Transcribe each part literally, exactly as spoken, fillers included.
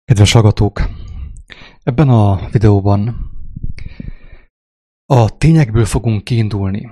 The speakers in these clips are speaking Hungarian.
Kedves hallgatók! Ebben a videóban a tényekből fogunk kiindulni,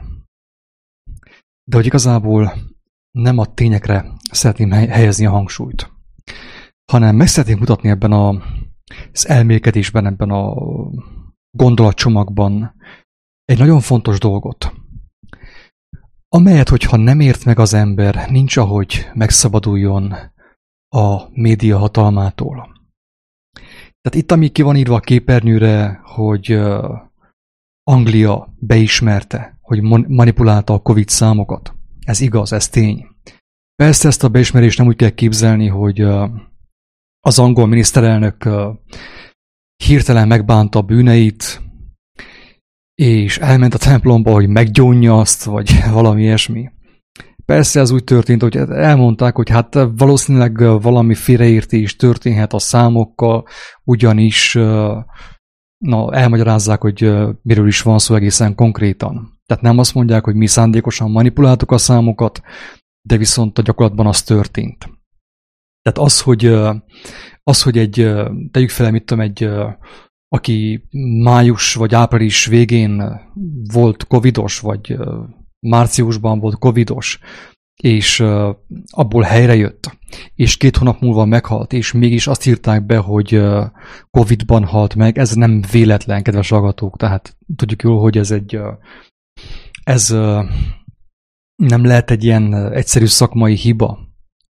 de hogy igazából nem a tényekre szeretném helyezni a hangsúlyt, hanem meg szeretném mutatni ebben a, az elmélkedésben, ebben a gondolatcsomagban egy nagyon fontos dolgot, amelyet, hogyha nem ért meg az ember, nincs ahogy megszabaduljon a média hatalmától. Tehát itt, ami ki van írva a képernyőre, hogy uh, Anglia beismerte, hogy manipulálta a Covid számokat. Ez igaz, ez tény. Persze ezt a beismerést nem úgy kell képzelni, hogy uh, az angol miniszterelnök uh, hirtelen megbánta a bűneit, és elment a templomba, hogy meggyónja azt, vagy valami ilyesmi. Persze ez úgy történt, hogy elmondták, hogy hát valószínűleg valami félreértés történhet a számokkal, ugyanis na, elmagyarázzák, hogy miről is van szó egészen konkrétan. Tehát nem azt mondják, hogy mi szándékosan manipuláltuk a számokat, de viszont a gyakorlatban az történt. Tehát az, hogy, az, hogy egy, tegyük fel, mit tudom, egy, aki május vagy április végén volt covidos, vagy márciusban volt covidos, és uh, abból helyrejött, és két hónap múlva meghalt, és mégis azt írták be, hogy uh, Covidban halt meg, ez nem véletlen, kedves hallgatók, tehát tudjuk jól, hogy ez egy uh, ez uh, nem lehet egy ilyen uh, egyszerű szakmai hiba.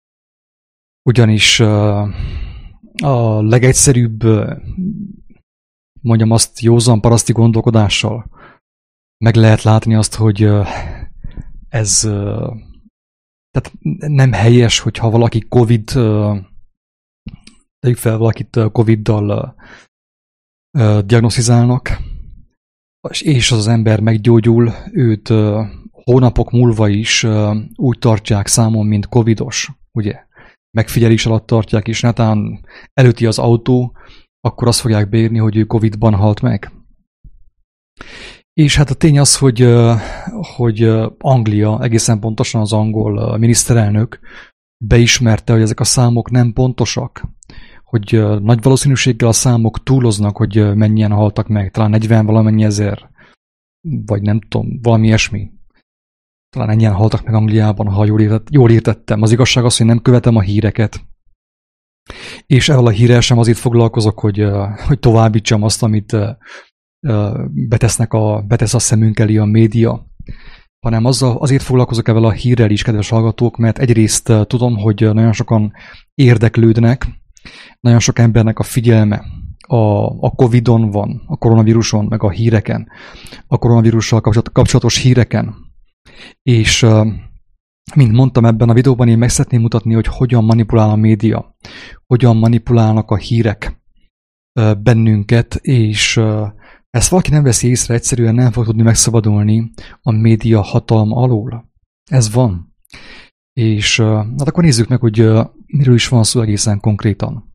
Ugyanis uh, a legegyszerűbb, uh, mondjam azt, józan paraszti gondolkodással meg lehet látni azt, hogy uh, ez uh, tehát nem helyes, hogyha valaki Covid, uh, tegyük fel, valakit uh, Coviddal uh, uh, diagnosztizálnak, és az az ember meggyógyul, őt uh, hónapok múlva is uh, úgy tartják számon, mint covidos, ugye? Megfigyelés alatt tartják, és netán előtti az autó, akkor azt fogják beírni, hogy ő Covidban halt meg. És hát a tény az, hogy, hogy Anglia, egészen pontosan az angol miniszterelnök beismerte, hogy ezek a számok nem pontosak, hogy nagy valószínűséggel a számok túloznak, hogy mennyien haltak meg, talán negyven valamennyi ezer, vagy nem tudom, valami ilyesmi. Talán ennyien haltak meg Angliában, ha jól, értett, jól értettem. Az igazság az, hogy nem követem a híreket. És ezzel a hírrel sem azért foglalkozok, hogy, hogy továbbítsam azt, amit betesznek a, betesz a szemünk elé a média, hanem azzal, azért foglalkozok ezzel a hírrel is, kedves hallgatók, mert egyrészt tudom, hogy nagyon sokan érdeklődnek, nagyon sok embernek a figyelme a, a Covidon van, a koronavíruson, meg a híreken, a koronavírussal kapcsolatos híreken. És mint mondtam ebben a videóban, én meg szeretném mutatni, hogy hogyan manipulál a média, hogyan manipulálnak a hírek bennünket, és ezt valaki nem veszi észre, egyszerűen nem fog tudni megszabadulni a média hatalma alól. Ez van. És hát akkor nézzük meg, hogy miről is van szó egészen konkrétan.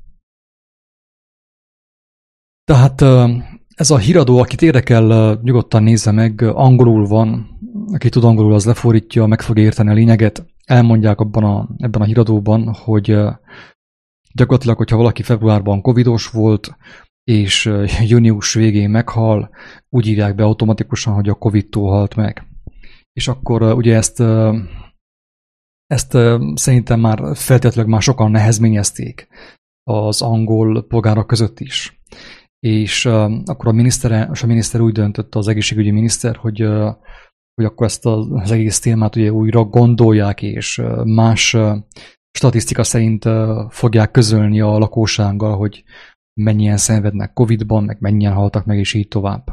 Tehát ez a híradó, akit érdekel, nyugodtan nézze meg, angolul van. Aki tud angolul, az lefordítja, meg fog érteni a lényeget. Elmondják abban a, ebben a híradóban, hogy gyakorlatilag, hogyha valaki februárban covidos volt, és június végén meghal, úgy írják be automatikusan, hogy a Covidtól halt meg. És akkor ugye ezt, ezt szerintem már feltétlenül már sokan nehezményezték az angol polgárok között is. És akkor a miniszter, a miniszter úgy döntött, az egészségügyi miniszter, hogy, hogy akkor ezt az egész témát ugye újra gondolják, és más statisztika szerint fogják közölni a lakossággal, hogy mennyien szenvednek Covidban, meg mennyien haltak meg, és így tovább.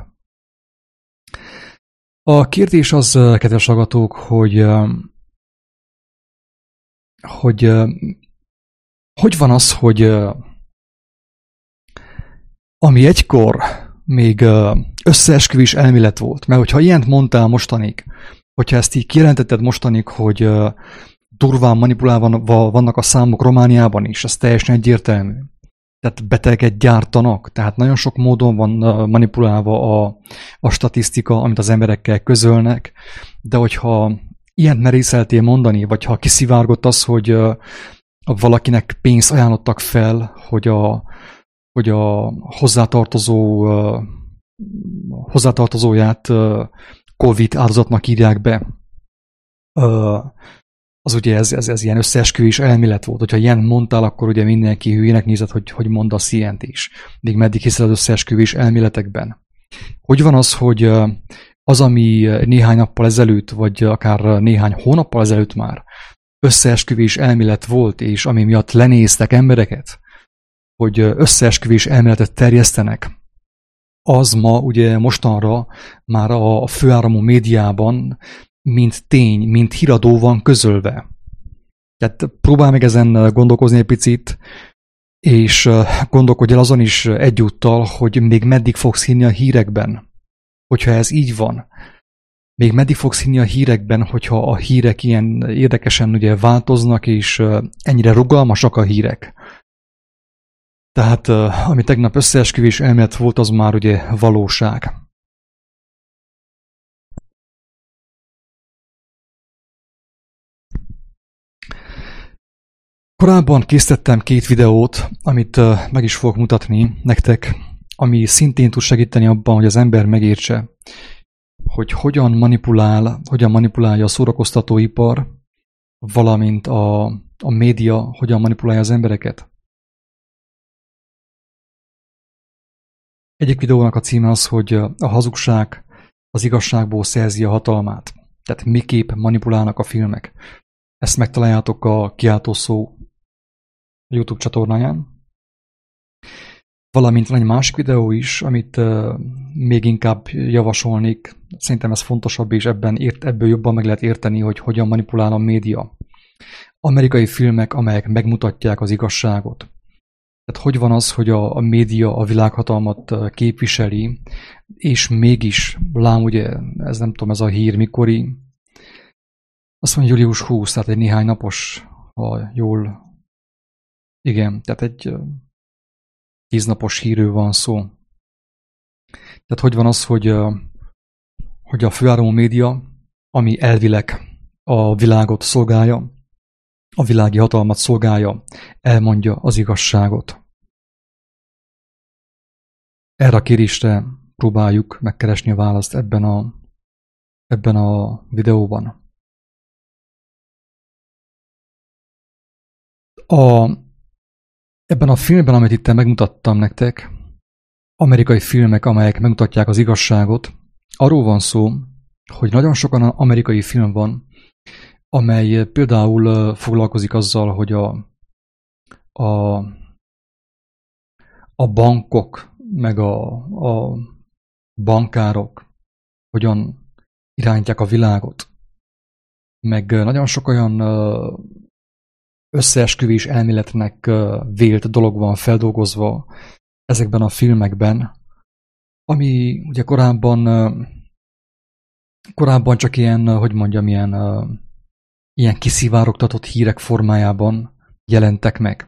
A kérdés az, kedves hallgatók, hogy hogy hogy van az, hogy ami egykor még összeesküvés elmélet volt, mert hogyha ilyent mondtál mostanig, hogyha ezt így kijelentetted mostanig, hogy durván manipulálva vannak a számok Romániában is, ez teljesen egyértelmű. Tehát beteget gyártanak, tehát nagyon sok módon van manipulálva a, a statisztika, amit az emberekkel közölnek, de hogyha ilyent merészeltél mondani, vagy ha kiszivárgott az, hogy valakinek pénzt ajánlottak fel, hogy a, hogy a hozzátartozó, hozzátartozóját Covid áldozatnak írják be. Az ugye ez, ez, ez ilyen összeesküvés elmélet volt. Hogyha ilyen mondtál, akkor ugye mindenki hülyének nézett, hogy, hogy mondasz ilyent is. Még meddig hiszel az összeesküvés elméletekben. Hogy van az, hogy az, ami néhány nappal ezelőtt, vagy akár néhány hónappal ezelőtt már összeesküvés elmélet volt, és ami miatt lenéztek embereket, hogy összeesküvés elméletet terjesztenek, az ma ugye mostanra már a főáramú médiában mint tény, mint híradó van közölve. Tehát próbálj meg ezen gondolkozni egy picit, és gondolkodj el azon is egyúttal, hogy még meddig fogsz hinni a hírekben, hogyha ez így van. Még meddig fogsz hinni a hírekben, hogyha a hírek ilyen érdekesen ugye változnak, és ennyire rugalmasak a hírek. Tehát ami tegnap összeesküvés elmélet volt, az már ugye valóság. Korábban készítettem két videót, amit meg is fogok mutatni nektek, ami szintén tud segíteni abban, hogy az ember megértse, hogy hogyan manipulál, hogyan manipulálja a szórakoztatóipar, valamint a, a média hogyan manipulálja az embereket. Egyik videónak a címe az, hogy a hazugság az igazságból szerzi a hatalmát. Tehát miképp manipulálnak a filmek. Ezt megtaláljátok a kiáltószó YouTube csatornáján. Valamint van egy másik videó is, amit uh, még inkább javasolnék. Szerintem ez fontosabb, és ebben ért, ebből jobban meg lehet érteni, hogy hogyan manipulál a média. Amerikai filmek, amelyek megmutatják az igazságot. Tehát hogy van az, hogy a, a média a világhatalmat képviseli, és mégis, lám ugye, ez nem tudom, ez a hír mikori, azt mondja július huszadika, tehát egy néhány napos, ha jól, igen, tehát egy tíznapos hírről van szó. Tehát hogy van az, hogy, hogy a főáramú média, ami elvileg a világot szolgálja, a világi hatalmat szolgálja, elmondja az igazságot. Erre a kérésre próbáljuk megkeresni a választ ebben a, ebben a videóban. A, ebben a filmben, amit itt megmutattam nektek, amerikai filmek, amelyek megmutatják az igazságot, arról van szó, hogy nagyon sokan amerikai film van, amely például foglalkozik azzal, hogy a, a, a bankok, meg a, a bankárok hogyan irányítják a világot. Meg nagyon sok olyan összeesküvés elméletnek vélt dolog van feldolgozva ezekben a filmekben, ami ugye korábban korábban csak ilyen, hogy mondjam, ilyen, ilyen kiszivárogtatott hírek formájában jelentek meg.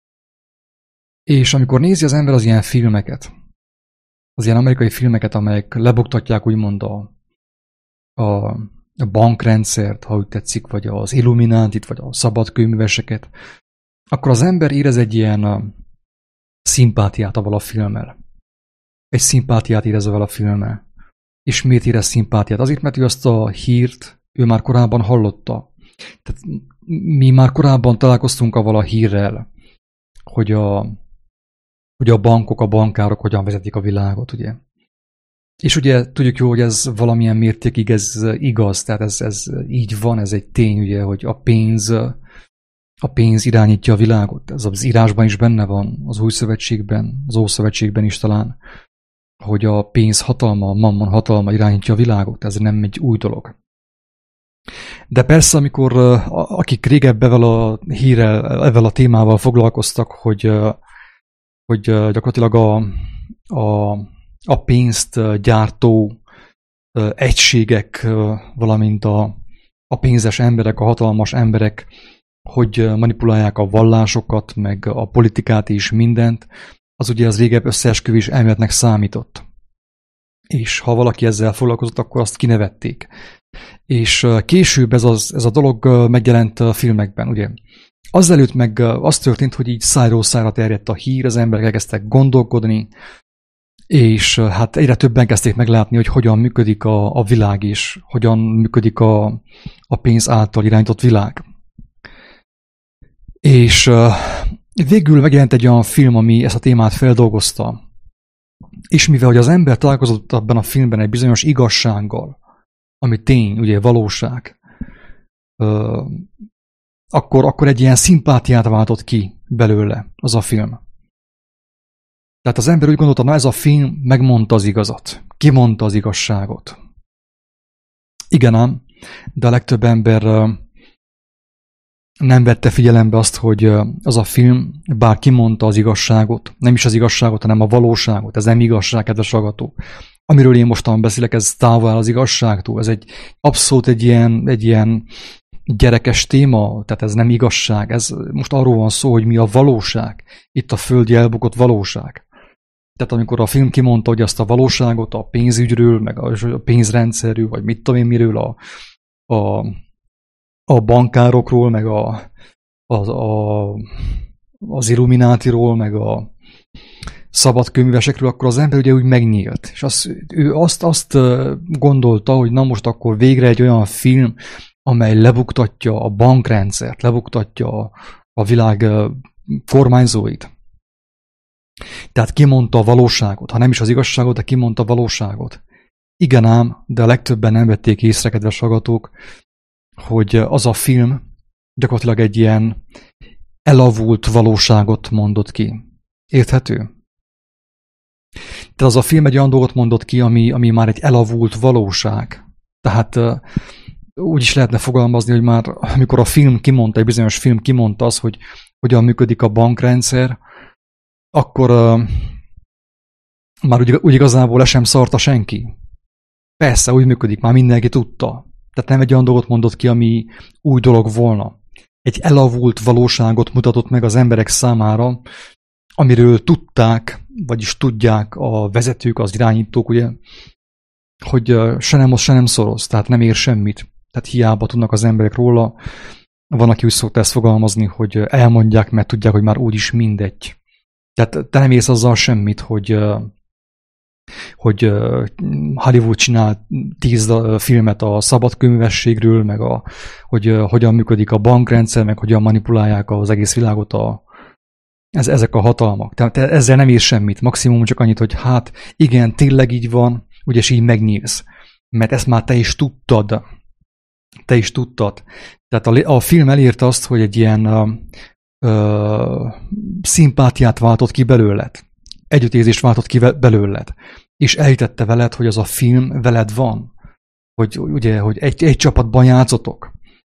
És amikor nézi az ember az ilyen filmeket, az ilyen amerikai filmeket, amelyek lebuktatják úgymond a, a, a bankrendszert, ha úgy tetszik, vagy az Illuminatit, vagy a szabadkőműveseket, akkor az ember érez egy ilyen a, szimpátiát avval a filmmel. Egy szimpátiát érez avval a filmmel. És miért érez szimpátiát? Azért, mert ő azt a hírt ő már korábban hallotta. Tehát mi már korábban találkoztunk avval a hírrel, hogy a, hogy a bankok, a bankárok hogyan vezetik a világot, ugye. És ugye tudjuk jó, hogy ez valamilyen mértékig ez igaz, tehát ez, ez így van, ez egy tény, ugye, hogy a pénz, a pénz irányítja a világot. Ez az írásban is benne van, az Új Szövetségben, az Ószövetségben is talán, hogy a pénz hatalma, a mammon hatalma irányítja a világot. Ez nem egy új dolog. De persze, amikor akik régebb ezzel a hírrel, ezzel a témával foglalkoztak, hogy, hogy gyakorlatilag a, a, a pénzt gyártó egységek, valamint a, a pénzes emberek, a hatalmas emberek, hogy manipulálják a vallásokat, meg a politikát és mindent, az ugye az régebb összeesküvés elméletnek számított. És ha valaki ezzel foglalkozott, akkor azt kinevették. És később ez, az, ez a dolog megjelent a filmekben, ugye. azelőtt meg az történt, hogy így szájról szájra terjedt a hír, az emberek elkezdtek gondolkodni, és hát egyre többen kezdték meglátni, hogy hogyan működik a, a világ, és hogyan működik a, a pénz által irányított világ. És végül megjelent egy olyan film, ami ezt a témát feldolgozta. És mivel hogy az ember találkozott abban a filmben egy bizonyos igazsággal, ami tény, ugye valóság, akkor, akkor egy ilyen szimpátiát váltott ki belőle az a film. Tehát az ember úgy gondolta, na ez a film megmondta az igazat, kimondta az igazságot. Igen ám, de a legtöbb ember nem vette figyelembe azt, hogy az a film bár kimondta az igazságot, nem is az igazságot, hanem a valóságot. Ez nem igazság, kedves hallgató. Amiről én mostan beszélek, ez távol áll az igazságtól. Ez egy abszolút egy ilyen, egy ilyen gyerekes téma, tehát ez nem igazság. Ez most arról van szó, hogy mi a valóság. Itt a földi elbukott valóság. Tehát amikor a film kimondta, hogy azt a valóságot a pénzügyről, meg a pénzrendszerről, vagy mit tudom én miről, a, a, a bankárokról, meg a, a, a, az Illuminátiról, meg a szabadkőművesekről, akkor az ember ugye úgy megnyílt. És az, ő azt, azt gondolta, hogy na most akkor végre egy olyan film, amely lebuktatja a bankrendszert, lebuktatja a, a világ kormányzóit. Tehát kimondta a valóságot, ha nem is az igazságot, de kimondta a valóságot. Igen ám, de a legtöbben nem vették észre, kedves hallgatók, hogy az a film gyakorlatilag egy ilyen elavult valóságot mondott ki. Érthető? Tehát az a film egy olyan dolgot mondott ki, ami, ami már egy elavult valóság. Tehát úgy is lehetne fogalmazni, hogy már amikor a film kimondta, egy bizonyos film kimondta az, hogy hogyan működik a bankrendszer, akkor uh, már úgy, úgy igazából le sem szarta senki. Persze, úgy működik, már mindenki tudta. Tehát nem egy olyan dolgot mondott ki, ami új dolog volna. Egy elavult valóságot mutatott meg az emberek számára, amiről tudták, vagyis tudják a vezetők, az irányítók, ugye, hogy uh, se nem osz, se nem szoroz, tehát nem ér semmit. Tehát hiába tudnak az emberek róla. Van, aki úgy szokta ezt fogalmazni, hogy elmondják, mert tudják, hogy már úgyis mindegy. Tehát te nem érsz azzal semmit, hogy, hogy Hollywood csinál tíz filmet a szabadkőművességről, meg a, hogy hogyan működik a bankrendszer, meg hogyan manipulálják az egész világot a, ez, ezek a hatalmak. Tehát te ezzel nem érsz semmit. Maximum csak annyit, hogy hát igen, tényleg így van, ugye, és így megnyílsz. Mert ezt már te is tudtad. Te is tudtad. Tehát a, a film elérte azt, hogy egy ilyen Ö, szimpátiát váltott ki belőled. Együttérzést váltott ki belőled. És elhitette veled, hogy az a film veled van. Hogy, ugye, hogy egy, egy csapatban játszotok.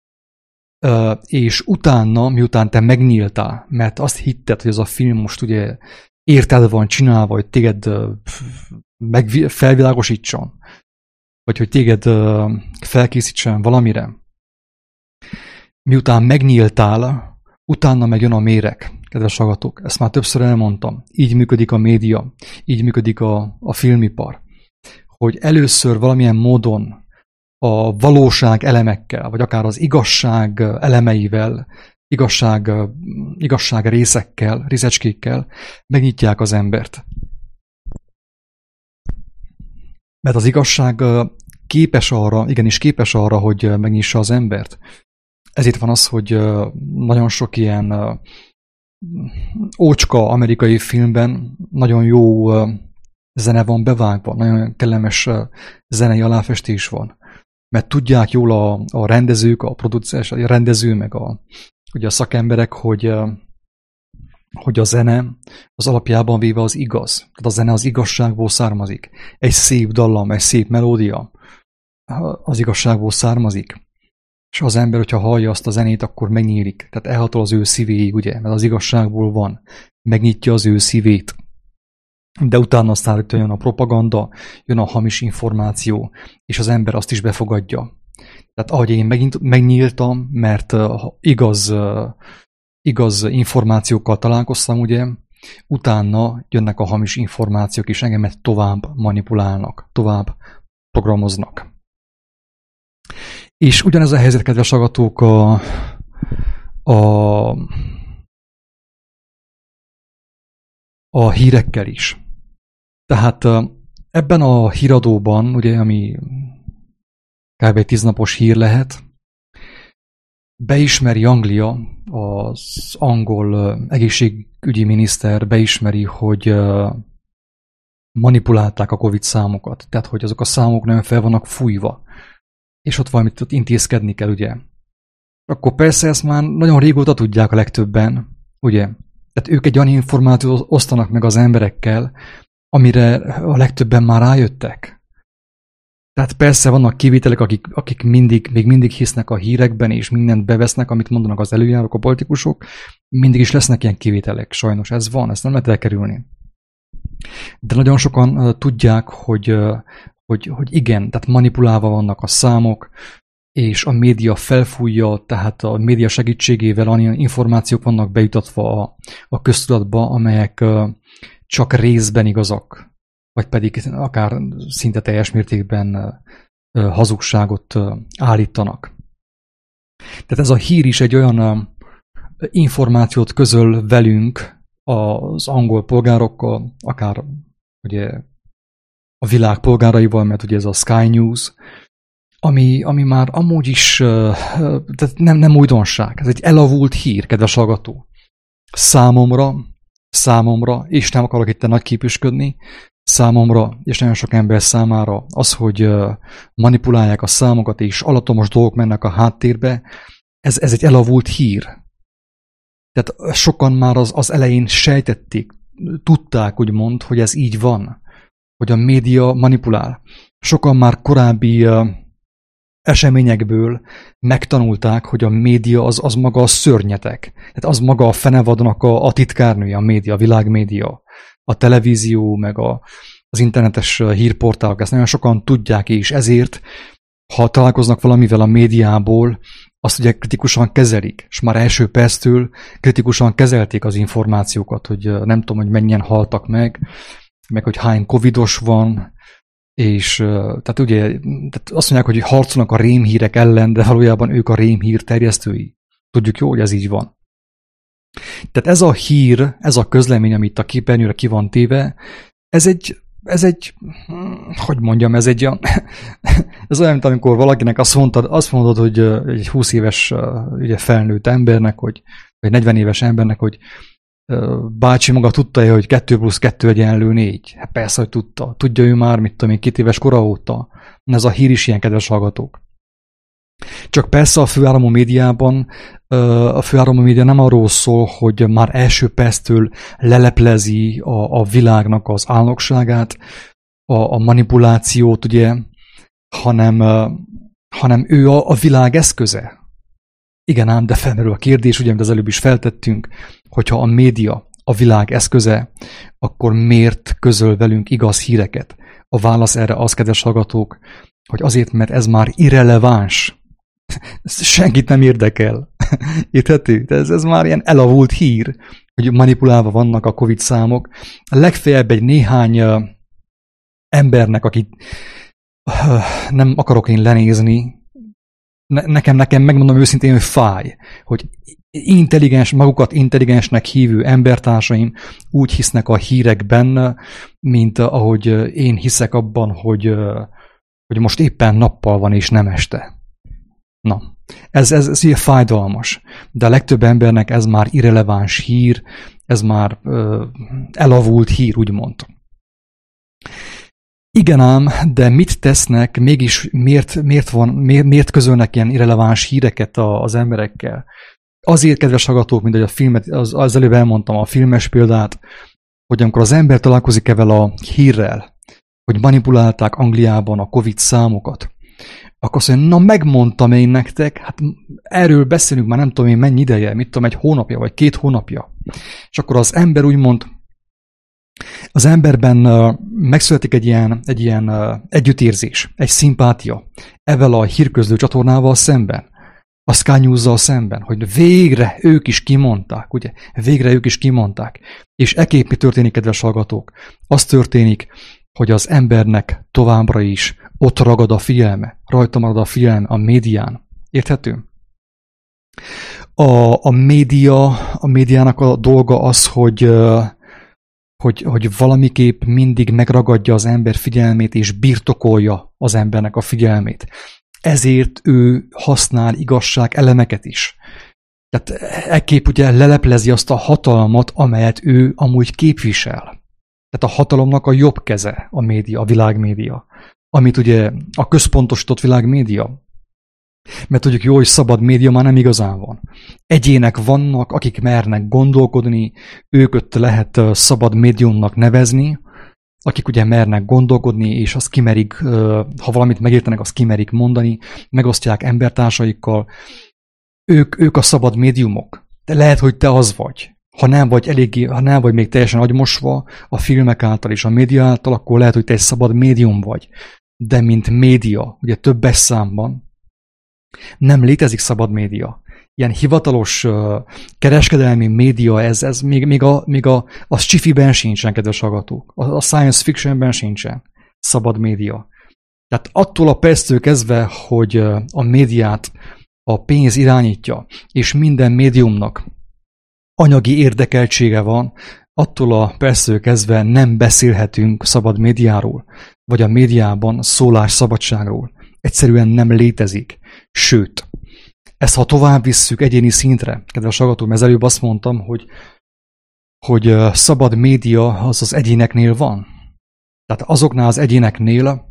Ö, és utána, miután te megnyíltál, mert azt hitted, hogy az a film most ugye érted van csinálva, hogy téged meg felvilágosítson. Vagy hogy téged felkészítsen valamire. Miután megnyíltál, utána megjön a méreg, kedves hallgatók. Ezt már többször elmondtam. Így működik a média, így működik a, a filmipar. Hogy először valamilyen módon a valóság elemekkel, vagy akár az igazság elemeivel, igazság, igazság részekkel, részecskékkel megnyitják az embert. Mert az igazság képes arra, igenis képes arra, hogy megnyissa az embert. Ezért van az, hogy nagyon sok ilyen ócska amerikai filmben nagyon jó zene van bevágva, nagyon kellemes zenei aláfestés van. Mert tudják jól a, a rendezők, a producer, a rendező, meg a, ugye a szakemberek, hogy, hogy a zene az alapjában véve az igaz. Tehát a zene az igazságból származik. Egy szép dallam, egy szép melódia az igazságból származik. És az ember, hogyha hallja azt a zenét, akkor megnyílik. Tehát elhatol az ő szívéig, ugye, mert az igazságból van. Megnyitja az ő szívét. De utána aztán jön a propaganda, jön a hamis információ, és az ember azt is befogadja. Tehát ahogy én megint megnyíltam, mert igaz, igaz információkkal találkoztam, ugye, utána jönnek a hamis információk, és engemet tovább manipulálnak, tovább programoznak. És ugyanez a helyzet, kedves hallgatók, a, a, a hírekkel is. Tehát ebben a híradóban, ugye, ami kb. tíznapos hír lehet, beismeri Anglia, az angol egészségügyi miniszter beismeri, hogy manipulálták a Covid számokat. Tehát, hogy azok a számok nem fel vannak fújva. És ott valamit ott intézkedni kell, ugye. Akkor persze ezt már nagyon régóta tudják a legtöbben, ugye. Tehát ők egy olyan információt osztanak meg az emberekkel, amire a legtöbben már rájöttek. Tehát persze vannak kivételek, akik, akik mindig, még mindig hisznek a hírekben, és mindent bevesznek, amit mondanak az előjárók, a politikusok. Mindig is lesznek ilyen kivételek, sajnos ez van, ezt nem lehet elkerülni. De nagyon sokan uh, tudják, hogy, uh, hogy, hogy igen, tehát manipulálva vannak a számok, és a média felfújja, tehát a média segítségével olyan információk vannak bejutatva a, a köztudatba, amelyek uh, csak részben igazak, vagy pedig akár szinte teljes mértékben uh, uh, hazugságot uh, állítanak. Tehát ez a hír is egy olyan uh, információt közöl velünk, az angol polgárokkal, akár ugye a világ polgáraival, mert ugye ez a Sky News, ami, ami már amúgy is tehát nem, nem újdonság, ez egy elavult hír, kedves hallgató. Számomra, számomra, és nem akarok itt nagy képüsködni, számomra, és nagyon sok ember számára az, hogy manipulálják a számokat, és alattomos dolgok mennek a háttérbe, ez, ez egy elavult hír. Tehát sokan már az, az elején sejtették, tudták úgymond, hogy ez így van, hogy a média manipulál. Sokan már korábbi uh, eseményekből megtanulták, hogy a média az, az maga a szörnyetek. Tehát az maga a fenevadnak a, a titkárnője, a média, a világmédia, a televízió, meg a, az internetes hírportálok. Ezt nagyon sokan tudják, és ezért, ha találkoznak valamivel a médiából, azt ugye kritikusan kezelik, és már első perctől kritikusan kezelték az információkat, hogy nem tudom, hogy mennyien haltak meg, meg hogy hány covidos van, és tehát ugye tehát azt mondják, hogy harcolnak a rémhírek ellen, de valójában ők a rémhír terjesztői. Tudjuk jó, hogy ez így van. Tehát ez a hír, ez a közlemény, amit a képernyőre ki van téve, ez egy Ez egy, hogy mondjam, ez egy olyan, ez olyan, mint amikor valakinek azt mondtad, azt mondod, hogy egy húsz éves ugye, felnőtt embernek, hogy, vagy negyven éves embernek, hogy bácsi maga tudta-e, hogy kettő plusz kettő egyenlő négy? Hát persze, hogy tudta. Tudja ő már, mit tudom én, két éves kora óta. Ez a hír is ilyen, kedves hallgatók. Csak persze a főáramú médiában, a főáramú média nem arról szól, hogy már első perctől leleplezi a, a világnak az álnokságát, a, a manipulációt, ugye, hanem, hanem ő a, a világ eszköze. Igen ám, de felmerül a kérdés, ugye, amit az előbb is feltettünk, hogyha a média a világ eszköze, akkor miért közöl velünk igaz híreket? A válasz erre az, kedves hallgatók, hogy azért, mert ez már irreleváns. Senkit nem érdekel. Érthető? Ez, ez már ilyen elavult hír, hogy manipulálva vannak a Covid számok. Legfeljebb egy néhány uh, embernek, akit uh, nem akarok én lenézni, ne, nekem, nekem megmondom őszintén, hogy fáj, hogy intelligens, magukat intelligensnek hívő embertársaim úgy hisznek a hírekben, mint ahogy én hiszek abban, hogy, uh, hogy most éppen nappal van és nem este. Na, ez, ez, ez ilyen fájdalmas, de a legtöbb embernek ez már irreleváns hír, ez már ö, elavult hír, úgymond. Igen ám, de mit tesznek, mégis miért, miért, van, miért, miért közölnek ilyen irreleváns híreket a, az emberekkel? Azért, kedves hallgatók, mint hogy a filmet, az, az előbb elmondtam a filmes példát, hogy amikor az ember találkozik ezzel a hírrel, hogy manipulálták Angliában a Covid számokat, akkor azt mondja, na megmondtam én nektek, hát erről beszélünk már nem tudom én mennyi ideje, mit tudom, egy hónapja, vagy két hónapja. És akkor az ember úgymond, az emberben uh, megszületik egy ilyen, egy ilyen uh, együttérzés, egy szimpátia ezzel a hírközlő csatornával szemben, a Sky News-zal szemben, hogy végre ők is kimondták, ugye? Végre ők is kimondták. És ekképp mi történik, kedves hallgatók? Az történik, hogy az embernek továbbra is ott ragad a figyelme, rajta marad a figyelme a médián. Érthető? A, a média, a médiának a dolga az, hogy, hogy, hogy valamiképp mindig megragadja az ember figyelmét, és birtokolja az embernek a figyelmét. Ezért ő használ igazság elemeket is. Tehát ekképp ugye leleplezi azt a hatalmat, amelyet ő amúgy képvisel. Tehát a hatalomnak a jobb keze a média, a világmédia. Amit ugye a központosított világmédia. Mert tudjuk jó, hogy szabad média már nem igazán van. Egyének vannak, akik mernek gondolkodni, őket lehet szabad médiumnak nevezni, akik ugye mernek gondolkodni, és azt kimerik, ha valamit megértenek, azt kimerik mondani, megosztják embertársaikkal. Ők, ők a szabad médiumok. De lehet, hogy te az vagy. Ha nem vagy eléggé, ha nem vagy még teljesen agymosva a filmek által és a média által, akkor lehet, hogy te egy szabad médium vagy. De mint média, ugye többes számban, nem létezik szabad média. Ilyen hivatalos uh, kereskedelmi média, ez, ez még, még, a, még a, a sci-fiben sincsen, kedves hallgatók. A, a science fictionben sincsen szabad média. Tehát attól a perctől kezdve, hogy uh, a médiát a pénz irányítja, és minden médiumnak anyagi érdekeltsége van, attól a perctől kezdve nem beszélhetünk szabad médiáról, vagy a médiában szólásszabadságról. Egyszerűen nem létezik. Sőt, ezt ha tovább visszük egyéni szintre, kedves hallgatók, mert előbb azt mondtam, hogy, hogy szabad média az az egyéneknél van. Tehát azoknál az egyéneknél,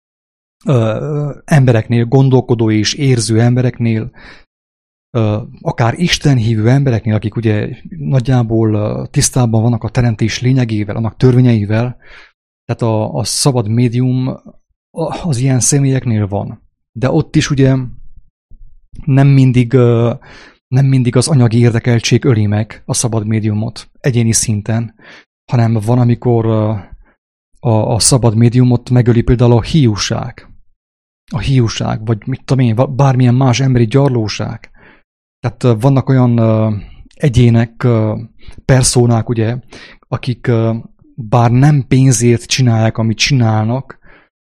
ö, embereknél, gondolkodó és érző embereknél, ö, akár istenhívő embereknél, akik ugye nagyjából tisztában vannak a teremtés lényegével, annak törvényeivel, tehát a, a szabad médium az ilyen személyeknél van. De ott is ugye nem mindig, nem mindig az anyagi érdekeltség öli meg a szabad médiumot egyéni szinten, hanem van, amikor a, a szabad médiumot megöli például a hiúság. A hiúság, vagy mit tudom én, bármilyen más emberi gyarlóság. Tehát vannak olyan egyének, perszónák, ugye, akik bár nem pénzért csinálják, amit csinálnak,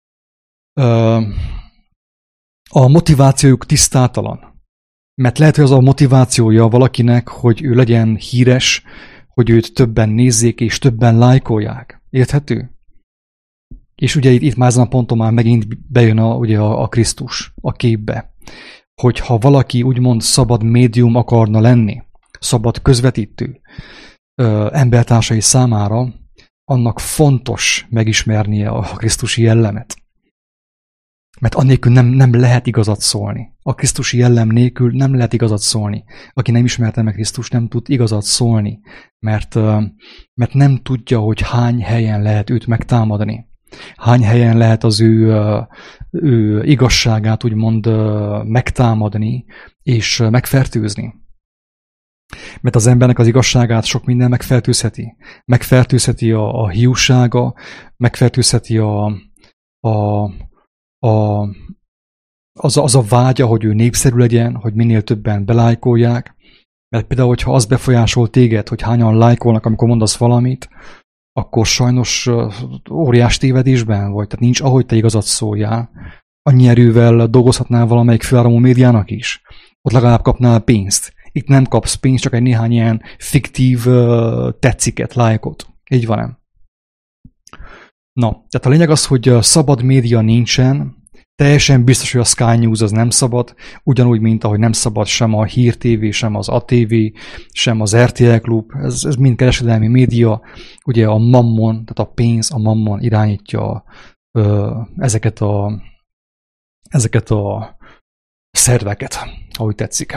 a motivációjuk tisztátalan. Mert lehet, hogy az a motivációja valakinek, hogy ő legyen híres, hogy őt többen nézzék és többen lájkolják. Érthető? És ugye itt, itt már ezen a ponton már megint bejön a, ugye a, a Krisztus a képbe. Hogyha valaki úgymond szabad médium akarna lenni, szabad közvetítő ö, embertársai számára, annak fontos megismernie a krisztusi jellemet. Mert annélkül nem, nem lehet igazat szólni. A krisztusi jellem nélkül nem lehet igazat szólni. Aki nem ismerte meg Krisztust, nem tud igazat szólni, mert, mert nem tudja, hogy hány helyen lehet őt megtámadni. Hány helyen lehet az ő, ő igazságát úgymond megtámadni és megfertőzni. Mert az embernek az igazságát sok minden megfertőzheti. Megfertőzheti a, a hiúsága, megfertőzheti a, a A, az, a, az a vágya, hogy ő népszerű legyen, hogy minél többen belájkolják. Mert például, hogyha az befolyásol téged, hogy hányan lájkolnak, amikor mondasz valamit, akkor sajnos óriás tévedésben vagy. Tehát nincs, ahogy te igazat szóljál. Annyi erővel dolgozhatnál valamelyik főáramú médiának is. Ott legalább kapnál pénzt. Itt nem kapsz pénzt, csak egy néhány ilyen fiktív tetsziket, lájkot. Így van, nem? Na, tehát a lényeg az, hogy szabad média nincsen, teljesen biztos, hogy a Sky News az nem szabad, ugyanúgy, mint ahogy nem szabad sem a Hír té vé, sem az á té vé, sem az er té el Klub, ez, ez mind kereskedelmi média, ugye a mammon, tehát a pénz, a mammon irányítja ö, ezeket a ezeket a szerveket, ahogy tetszik.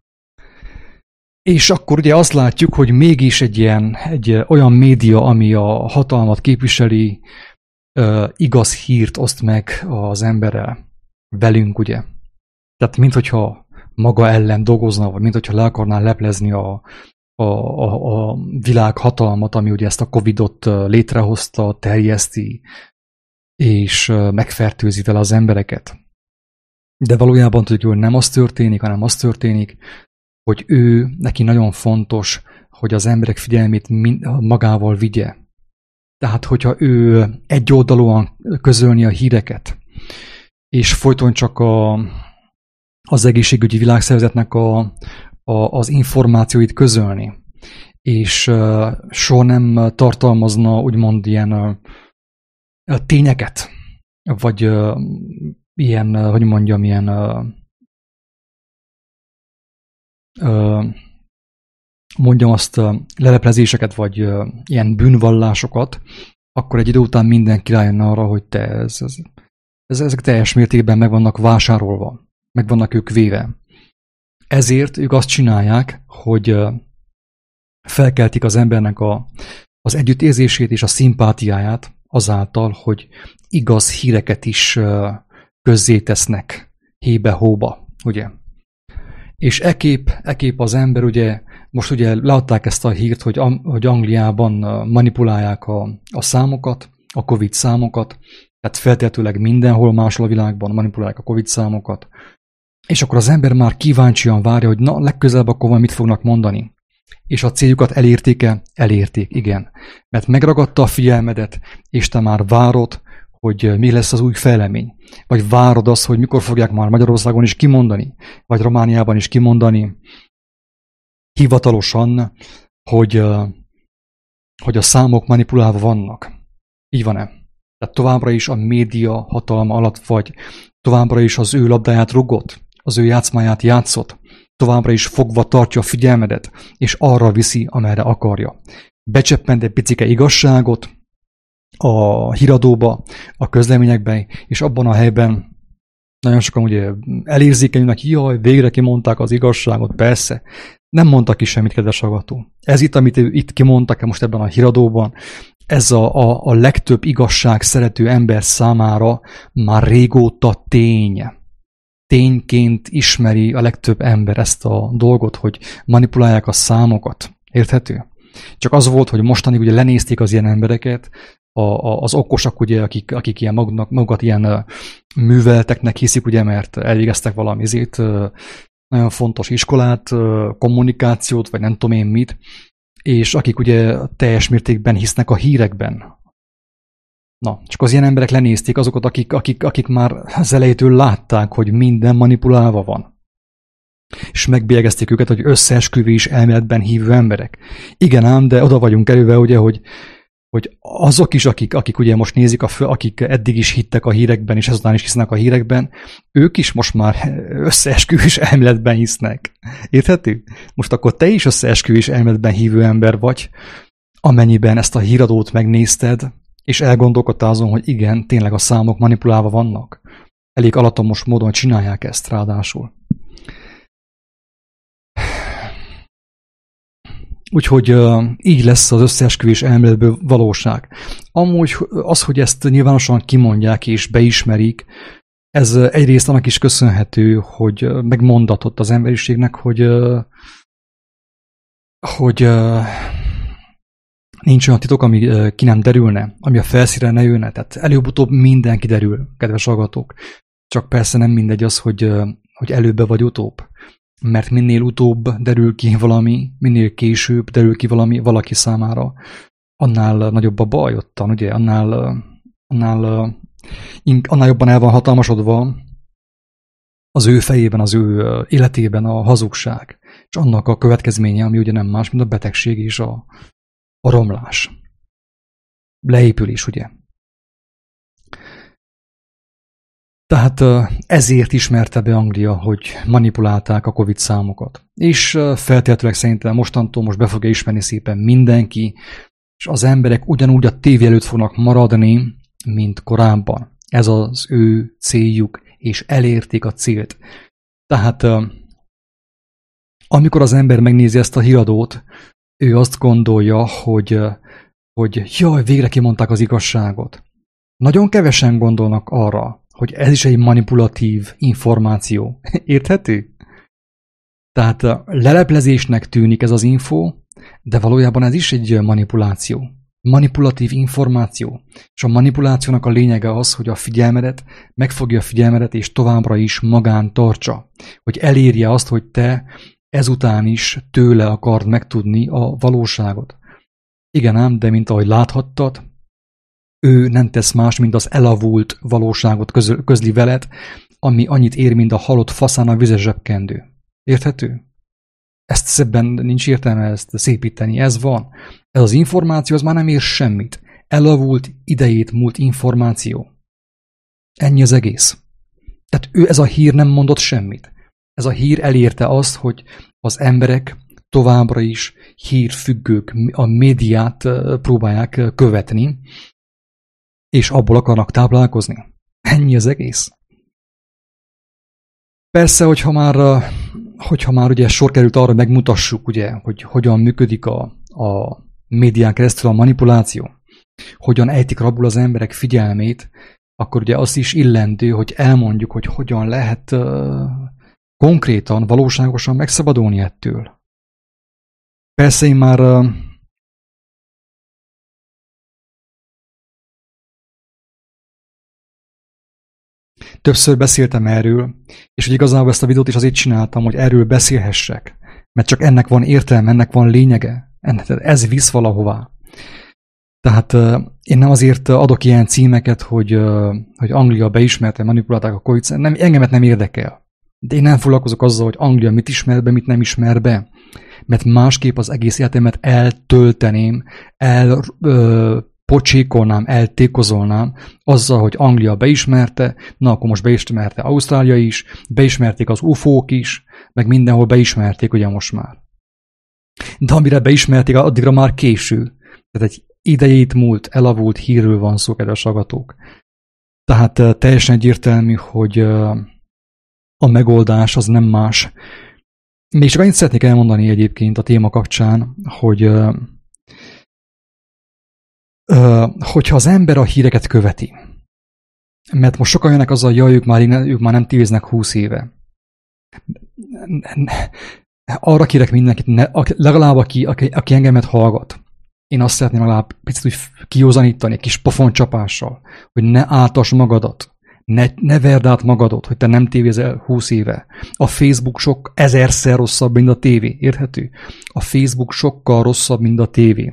És akkor ugye azt látjuk, hogy mégis egy ilyen, egy olyan média, ami a hatalmat képviseli, igaz hírt oszt meg az emberrel, velünk, ugye. Tehát minthogyha maga ellen dolgozna, vagy minthogyha le akarná leplezni a, a, a, a világ hatalmat, ami ugye ezt a Covidot létrehozta, terjeszti, és megfertőzi vele az embereket. De valójában tudjuk, hogy nem az történik, hanem az történik, hogy ő, neki nagyon fontos, hogy az emberek figyelmét magával vigye. Tehát, hogyha ő egyoldalúan közölni a híreket, és folyton csak a, az egészségügyi világszervezetnek a, a, az információit közölni, és uh, soha nem tartalmazna úgymond ilyen uh, tényeket, vagy uh, ilyen, uh, hogy mondjam, ilyen uh, uh, mondjam azt uh, leleplezéseket, vagy uh, ilyen bűnvallásokat, akkor egy idő után mindenki rájönne arra, hogy te ez, ez, ez, ezek teljes mértékben meg vannak vásárolva, meg vannak ők véve. Ezért ők azt csinálják, hogy uh, felkeltik az embernek a, az együttérzését és a szimpátiáját azáltal, hogy igaz híreket is uh, közzétesznek hébe-hóba, ugye? És ekép, ekép az ember, ugye, most ugye leadták ezt a hírt, hogy, hogy Angliában manipulálják a, a számokat, a Covid számokat, tehát feltétlenül mindenhol máshol a világban manipulálják a Covid számokat, és akkor az ember már kíváncsian várja, hogy na, legközelebb akkor mit fognak mondani. És a céljukat elérték-e? Elérték, igen. Mert megragadta a figyelmedet, és te már várod, hogy mi lesz az új fejlemény. Vagy várod azt, hogy mikor fogják már Magyarországon is kimondani, vagy Romániában is kimondani hivatalosan, hogy, hogy a számok manipulálva vannak. Így van-e? Tehát továbbra is a média hatalma alatt vagy, továbbra is az ő labdáját rugott, az ő játszmáját játszott, továbbra is fogva tartja a figyelmedet, és arra viszi, amerre akarja. Becseppent egy picike igazságot a híradóba, a közleményekben, és abban a helyben nagyon sokan ugye elérzékenyülnek, jaj, végre kimondták az igazságot, persze. Nem mondtak ki semmit, kedves hallgató. Ez itt, amit itt kimondtak most ebben a híradóban, ez a, a, a legtöbb igazság szerető ember számára már régóta tény. Tényként ismeri a legtöbb ember ezt a dolgot, hogy manipulálják a számokat. Érthető? Csak az volt, hogy mostanig ugye lenézték az ilyen embereket, a, a, az okosak, ugye, akik, akik ilyen magnak, magukat ilyen uh, művelteknek hiszik, ugye, mert elvégeztek valami izét, uh, nagyon fontos iskolát, uh, kommunikációt, vagy nem tudom én mit, és akik ugye teljes mértékben hisznek a hírekben. Na, csak az ilyen emberek lenézték azokat, akik, akik, akik már az elejétől látták, hogy minden manipulálva van. És megbélyegezték őket, hogy összeesküvés elméletben hívő emberek. Igen ám, de oda vagyunk előve, ugye, hogy, hogy azok is, akik, akik ugye most nézik, a fő, akik eddig is hittek a hírekben, és ezután is hisznek a hírekben, ők is most már összeesküvés elméletben hisznek. Érthető? Most akkor te is összeesküvés elméletben hívő ember vagy, amennyiben ezt a híradót megnézted, és elgondolkodtál azon, hogy igen, tényleg a számok manipulálva vannak. Elég alattomos módon csinálják ezt ráadásul. Úgyhogy uh, így lesz az összeesküvés elméletből valóság. Amúgy az, hogy ezt nyilvánosan kimondják és beismerik, ez egyrészt annak is köszönhető, hogy megmondatott az emberiségnek, hogy, uh, hogy uh, nincs olyan titok, ami uh, ki nem derülne, ami a felszínre ne jönne. Tehát előbb-utóbb minden kiderül, kedves hallgatók. Csak persze nem mindegy az, hogy, uh, hogy előbb vagy utóbb. Mert minél utóbb derül ki valami, minél később derül ki valami valaki számára, annál nagyobb a baj ottan, ugye? Annál, annál, annál jobban el van hatalmasodva az ő fejében, az ő életében a hazugság, és annak a következménye, ami ugye nem más, mint a betegség és a, a romlás. Leépülés, ugye? Tehát ezért ismerte be Anglia, hogy manipulálták a Covid számokat. És feltétlenül szerintem mostantól most be fogja ismerni szépen mindenki, és az emberek ugyanúgy a tévé előtt fognak maradni, mint korábban. Ez az ő céljuk, és elérték a célt. Tehát amikor az ember megnézi ezt a híradót, ő azt gondolja, hogy, hogy jaj, végre kimondták az igazságot. Nagyon kevesen gondolnak arra, hogy ez is egy manipulatív információ. Érthető? Tehát leleplezésnek tűnik ez az info, de valójában ez is egy manipuláció. Manipulatív információ. És a manipulációnak a lényege az, hogy a figyelmedet, megfogja a figyelmedet, és továbbra is magán tartsa. Hogy elérje azt, hogy te ezután is tőle akard megtudni a valóságot. Igen ám, de mint ahogy láthattad, ő nem tesz más, mint az elavult valóságot közl- közli veled, ami annyit ér, mint a halott faszán a vizes zsebkendő. Érthető? ezt szebben nincs értelme ezt szépíteni, ez van. Ez az információ, az már nem ér semmit. Elavult, idejét múlt információ. Ennyi az egész. Tehát ő, ez a hír nem mondott semmit. Ez a hír elérte azt, hogy az emberek továbbra is hírfüggők, a médiát próbálják követni, és abból akarnak táplálkozni. Ennyi az egész. Persze, hogyha már, hogyha már ugye sor került arra, megmutassuk, ugye, hogy hogyan működik a, a médián keresztül a manipuláció, hogyan ejtik rabul az emberek figyelmét, akkor ugye az is illendő, hogy elmondjuk, hogy hogyan lehet uh, konkrétan, valóságosan megszabadulni ettől. Persze én már uh, többször beszéltem erről, és hogy igazából ezt a videót is azért csináltam, hogy erről beszélhessek, mert csak ennek van értelme, ennek van lényege, ennek, ez visz valahová. Tehát uh, én nem azért adok ilyen címeket, hogy, uh, hogy Anglia beismerte, manipulálták a Covid, nem, engemet nem érdekel. De én nem foglalkozok azzal, hogy Anglia mit ismer be, mit nem ismer be. Mert másképp az egész életemet eltölteném, elpocsékolnám, uh, eltékozolnám azzal, hogy Anglia beismerte, na akkor most beismerte Ausztrália is, beismerték az ufók is, meg mindenhol beismerték ugye most már. De amire beismerték, addigra már késő. Tehát egy idejét múlt, elavult hírről van szó, kedves hallgatók. Tehát uh, teljesen egyértelmű, hogy uh, a megoldás az nem más. Még csak annyit szeretnék elmondani egyébként a téma kapcsán, hogy uh, uh, hogyha az ember a híreket követi, mert most sokan jönnek azzal, jaj, ők már, ők már nem tévéznek húsz éve. Arra kérek mindenkit, ne, legalább aki, aki, aki engemet hallgat, én azt szeretném legalább picit úgy kiózanítani, egy kis pofoncsapással, hogy ne áltass magadat, ne, ne verd át magadot, hogy te nem tévézel húsz éve. A Facebook sok ezerszer rosszabb, mint a tévé, érthető? A Facebook sokkal rosszabb, mint a tévé.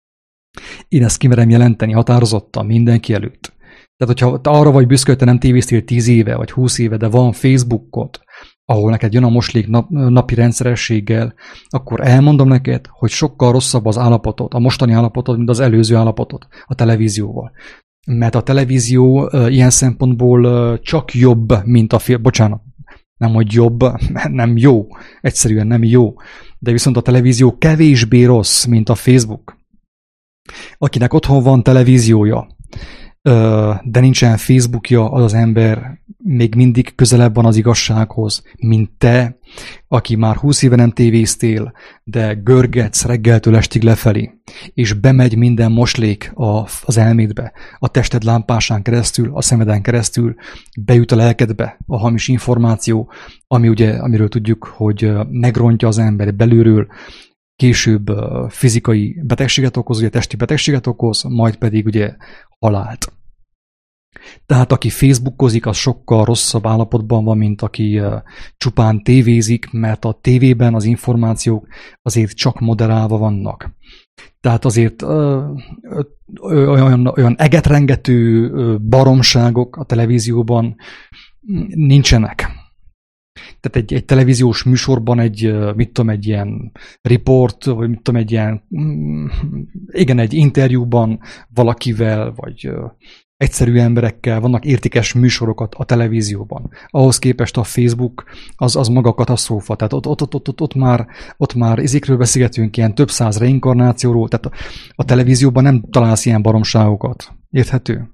Én ezt kimerem jelenteni határozottan mindenki előtt. Tehát, hogyha te arra vagy büszke, hogy te nem tévéztél tíz éve, vagy húsz éve, de van Facebookod, ahol neked jön a moslék nap, napi rendszerességgel, akkor elmondom neked, hogy sokkal rosszabb az állapotod, a mostani állapotod, mint az előző állapotod a televízióval. Mert a televízió uh, ilyen szempontból uh, csak jobb, mint a film. Bocsánat, nem hogy jobb, nem jó. Egyszerűen nem jó. De viszont a televízió kevésbé rossz, mint a Facebook. Akinek otthon van televíziója, uh, de nincsen Facebookja, az az ember még mindig közelebb van az igazsághoz, mint te, aki már húsz éve nem tévéztél, de görgetsz reggeltől estig lefelé, és bemegy minden moslék a, az elmédbe, a tested lámpásán keresztül, a szemeden keresztül, bejut a lelkedbe a hamis információ, ami ugye, amiről tudjuk, hogy megrontja az ember belülről, később fizikai betegséget okoz, ugye testi betegséget okoz, majd pedig ugye halált. Tehát aki facebookozik, az sokkal rosszabb állapotban van, mint aki uh, csupán tévézik, mert a tévében az információk azért csak moderálva vannak. Tehát azért uh, olyan, olyan egetrengető uh, baromságok a televízióban nincsenek. Tehát egy, egy televíziós műsorban egy, uh, mit tudom, egy ilyen report, vagy mit tudom, egy ilyen, um, igen, egy interjúban valakivel, vagy uh, egyszerű emberekkel, vannak értékes műsorokat a televízióban. Ahhoz képest a Facebook az, az maga katasztrófa. Tehát ott, ott, ott, ott, ott már, ott már izékről beszélgetünk, ilyen több száz reinkarnációról, tehát a, a televízióban nem találsz ilyen baromságokat. Érthető?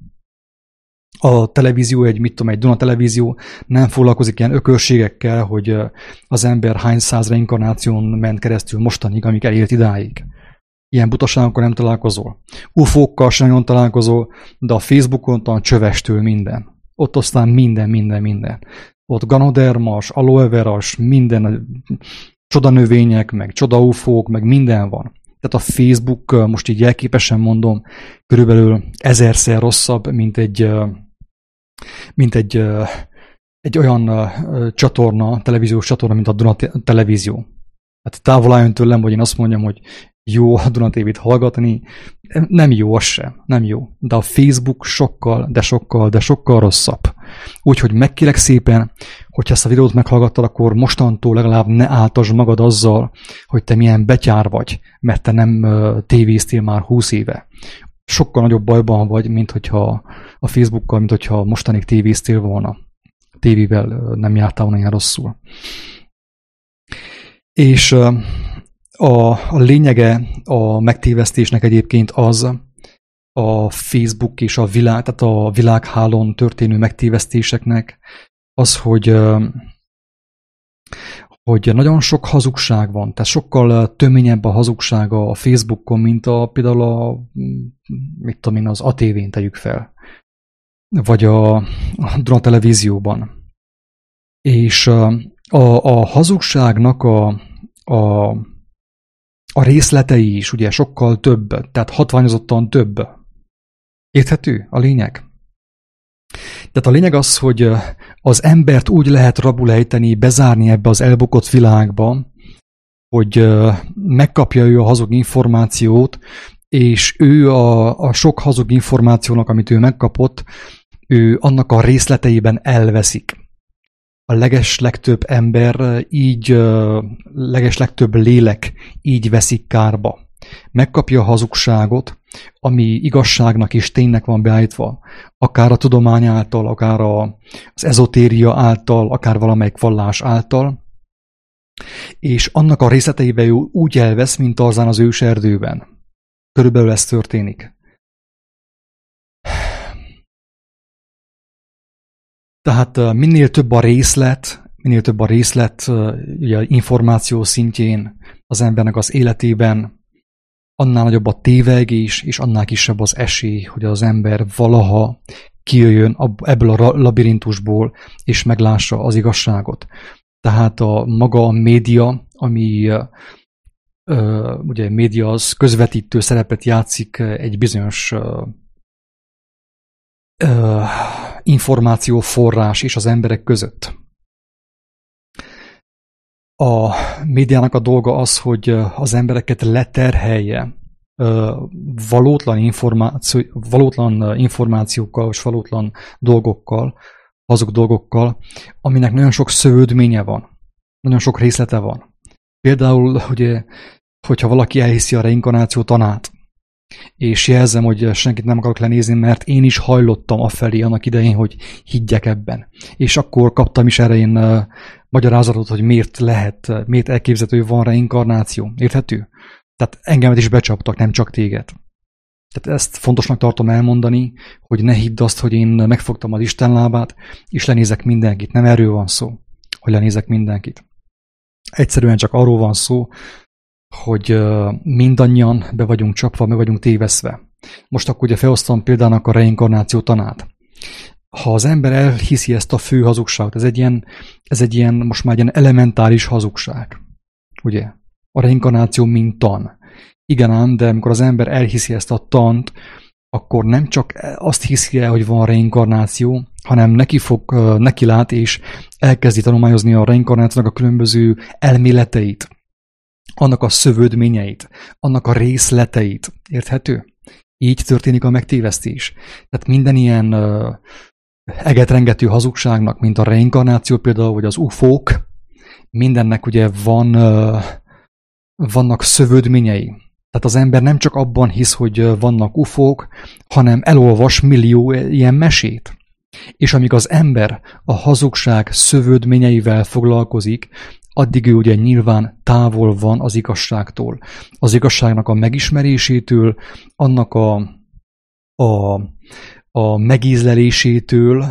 A televízió, egy, mit tudom, egy Duna televízió nem foglalkozik ilyen ökörségekkel, hogy az ember hány száz reinkarnáción ment keresztül mostanig, amíg elért idáig. Ilyen butaságokkal nem találkozol. Ufókkal sem nagyon találkozol, de a Facebookon a csövestől minden. Ott aztán minden, minden, minden. Ott ganodermas, aloe veras, minden, csodanövények, meg csodaufók, meg minden van. Tehát a Facebook, most így jelképesen mondom, körülbelül ezerszer rosszabb, mint egy, mint egy, egy olyan csatorna, televíziós csatorna, mint a Duna televízió. Hát távol álljon tőlem, hogy én azt mondjam, hogy jó a Duna té vét hallgatni, nem jó az sem, nem jó. De a Facebook sokkal, de sokkal, de sokkal rosszabb. Úgyhogy megkérek szépen, hogyha ezt a videót meghallgattad, akkor mostantól legalább ne áltasd magad azzal, hogy te milyen betyár vagy, mert te nem tévéztél már húsz éve. Sokkal nagyobb bajban vagy, mint hogyha a Facebookkal, mint hogyha mostanig tévéztél volna. Tévével nem jártál volna ilyen rosszul. És a, a lényege a megtévesztésnek egyébként az, a Facebook és a világ, tehát a világhálón történő megtévesztéseknek az, hogy, hogy nagyon sok hazugság van, tehát sokkal töményebb a hazugsága a Facebookon, mint a, például a, mit tudom én, az á té vén tegyük fel, vagy a, a Duna televízióban. És a, a hazugságnak a, a, a részletei is ugye sokkal több, tehát hatványozottan több. Érthető a lényeg? Tehát a lényeg az, hogy az embert úgy lehet rabul ejteni, bezárni ebbe az elbukott világba, hogy megkapja ő a hazug információt, és ő a, a sok hazug információnak, amit ő megkapott, ő annak a részleteiben elveszik. A leges legtöbb ember így, leges legtöbb lélek így veszik kárba. Megkapja a hazugságot, ami igazságnak és ténynek van beállítva, akár a tudomány által, akár az ezotéria által, akár valamelyik vallás által, és annak a részleteiben úgy elvesz, mint Tarzán az őserdőben. Körülbelül ez történik. Tehát minél több a részlet, minél több a részlet ugye, információ szintjén az embernek az életében, annál nagyobb a tévegés, és annál kisebb az esély, hogy az ember valaha kijöjjön ebből a labirintusból, és meglássa az igazságot. Tehát a maga a média, ami ö, ugye média az közvetítő szerepet játszik egy bizonyos ö, ö, információforrás és az emberek között. A médiának a dolga az, hogy az embereket leterhelje valótlan, információ, valótlan információkkal és valótlan dolgokkal, hazug dolgokkal, aminek nagyon sok szövődménye van, nagyon sok részlete van. Például, ugye, hogyha valaki elhiszi a reinkarnáció tanát, és jelzem, hogy senkit nem akarok lenézni, mert én is hajlottam afelé annak idején, hogy higgyek ebben. És akkor kaptam is erre én uh, magyarázatot, hogy miért lehet, miért elképzelhető, hogy van reinkarnáció. Érthető? Tehát engemet is becsaptak, nem csak téged. Tehát ezt fontosnak tartom elmondani, hogy ne hidd azt, hogy én megfogtam az Isten lábát, és lenézek mindenkit. Nem erről van szó, hogy lenézek mindenkit. Egyszerűen csak arról van szó, hogy mindannyian be vagyunk csapva, meg vagyunk téveszve. Most akkor ugye felosztom példának a reinkarnáció tanát. Ha az ember elhiszi ezt a fő hazugságot, ez egy ilyen, ez egy ilyen most már egy ilyen elementáris hazugság. Ugye? A reinkarnáció mint tan. Igen ám, de amikor az ember elhiszi ezt a tant, akkor nem csak azt hiszi el, hogy van reinkarnáció, hanem neki fog, neki lát és elkezdi tanulmányozni a reinkarnációnak a különböző elméleteit, annak a szövődményeit, annak a részleteit. Érthető? Így történik a megtévesztés. Tehát minden ilyen uh, egetrengető hazugságnak, mint a reinkarnáció például, vagy az ufók, mindennek ugye van, uh, vannak szövődményei. Tehát az ember nem csak abban hisz, hogy vannak ufók, hanem elolvas millió ilyen mesét. És amíg az ember a hazugság szövődményeivel foglalkozik, addig ő ugye nyilván távol van az igazságtól. Az igazságnak a megismerésétől, annak a, a, a megízlelésétől,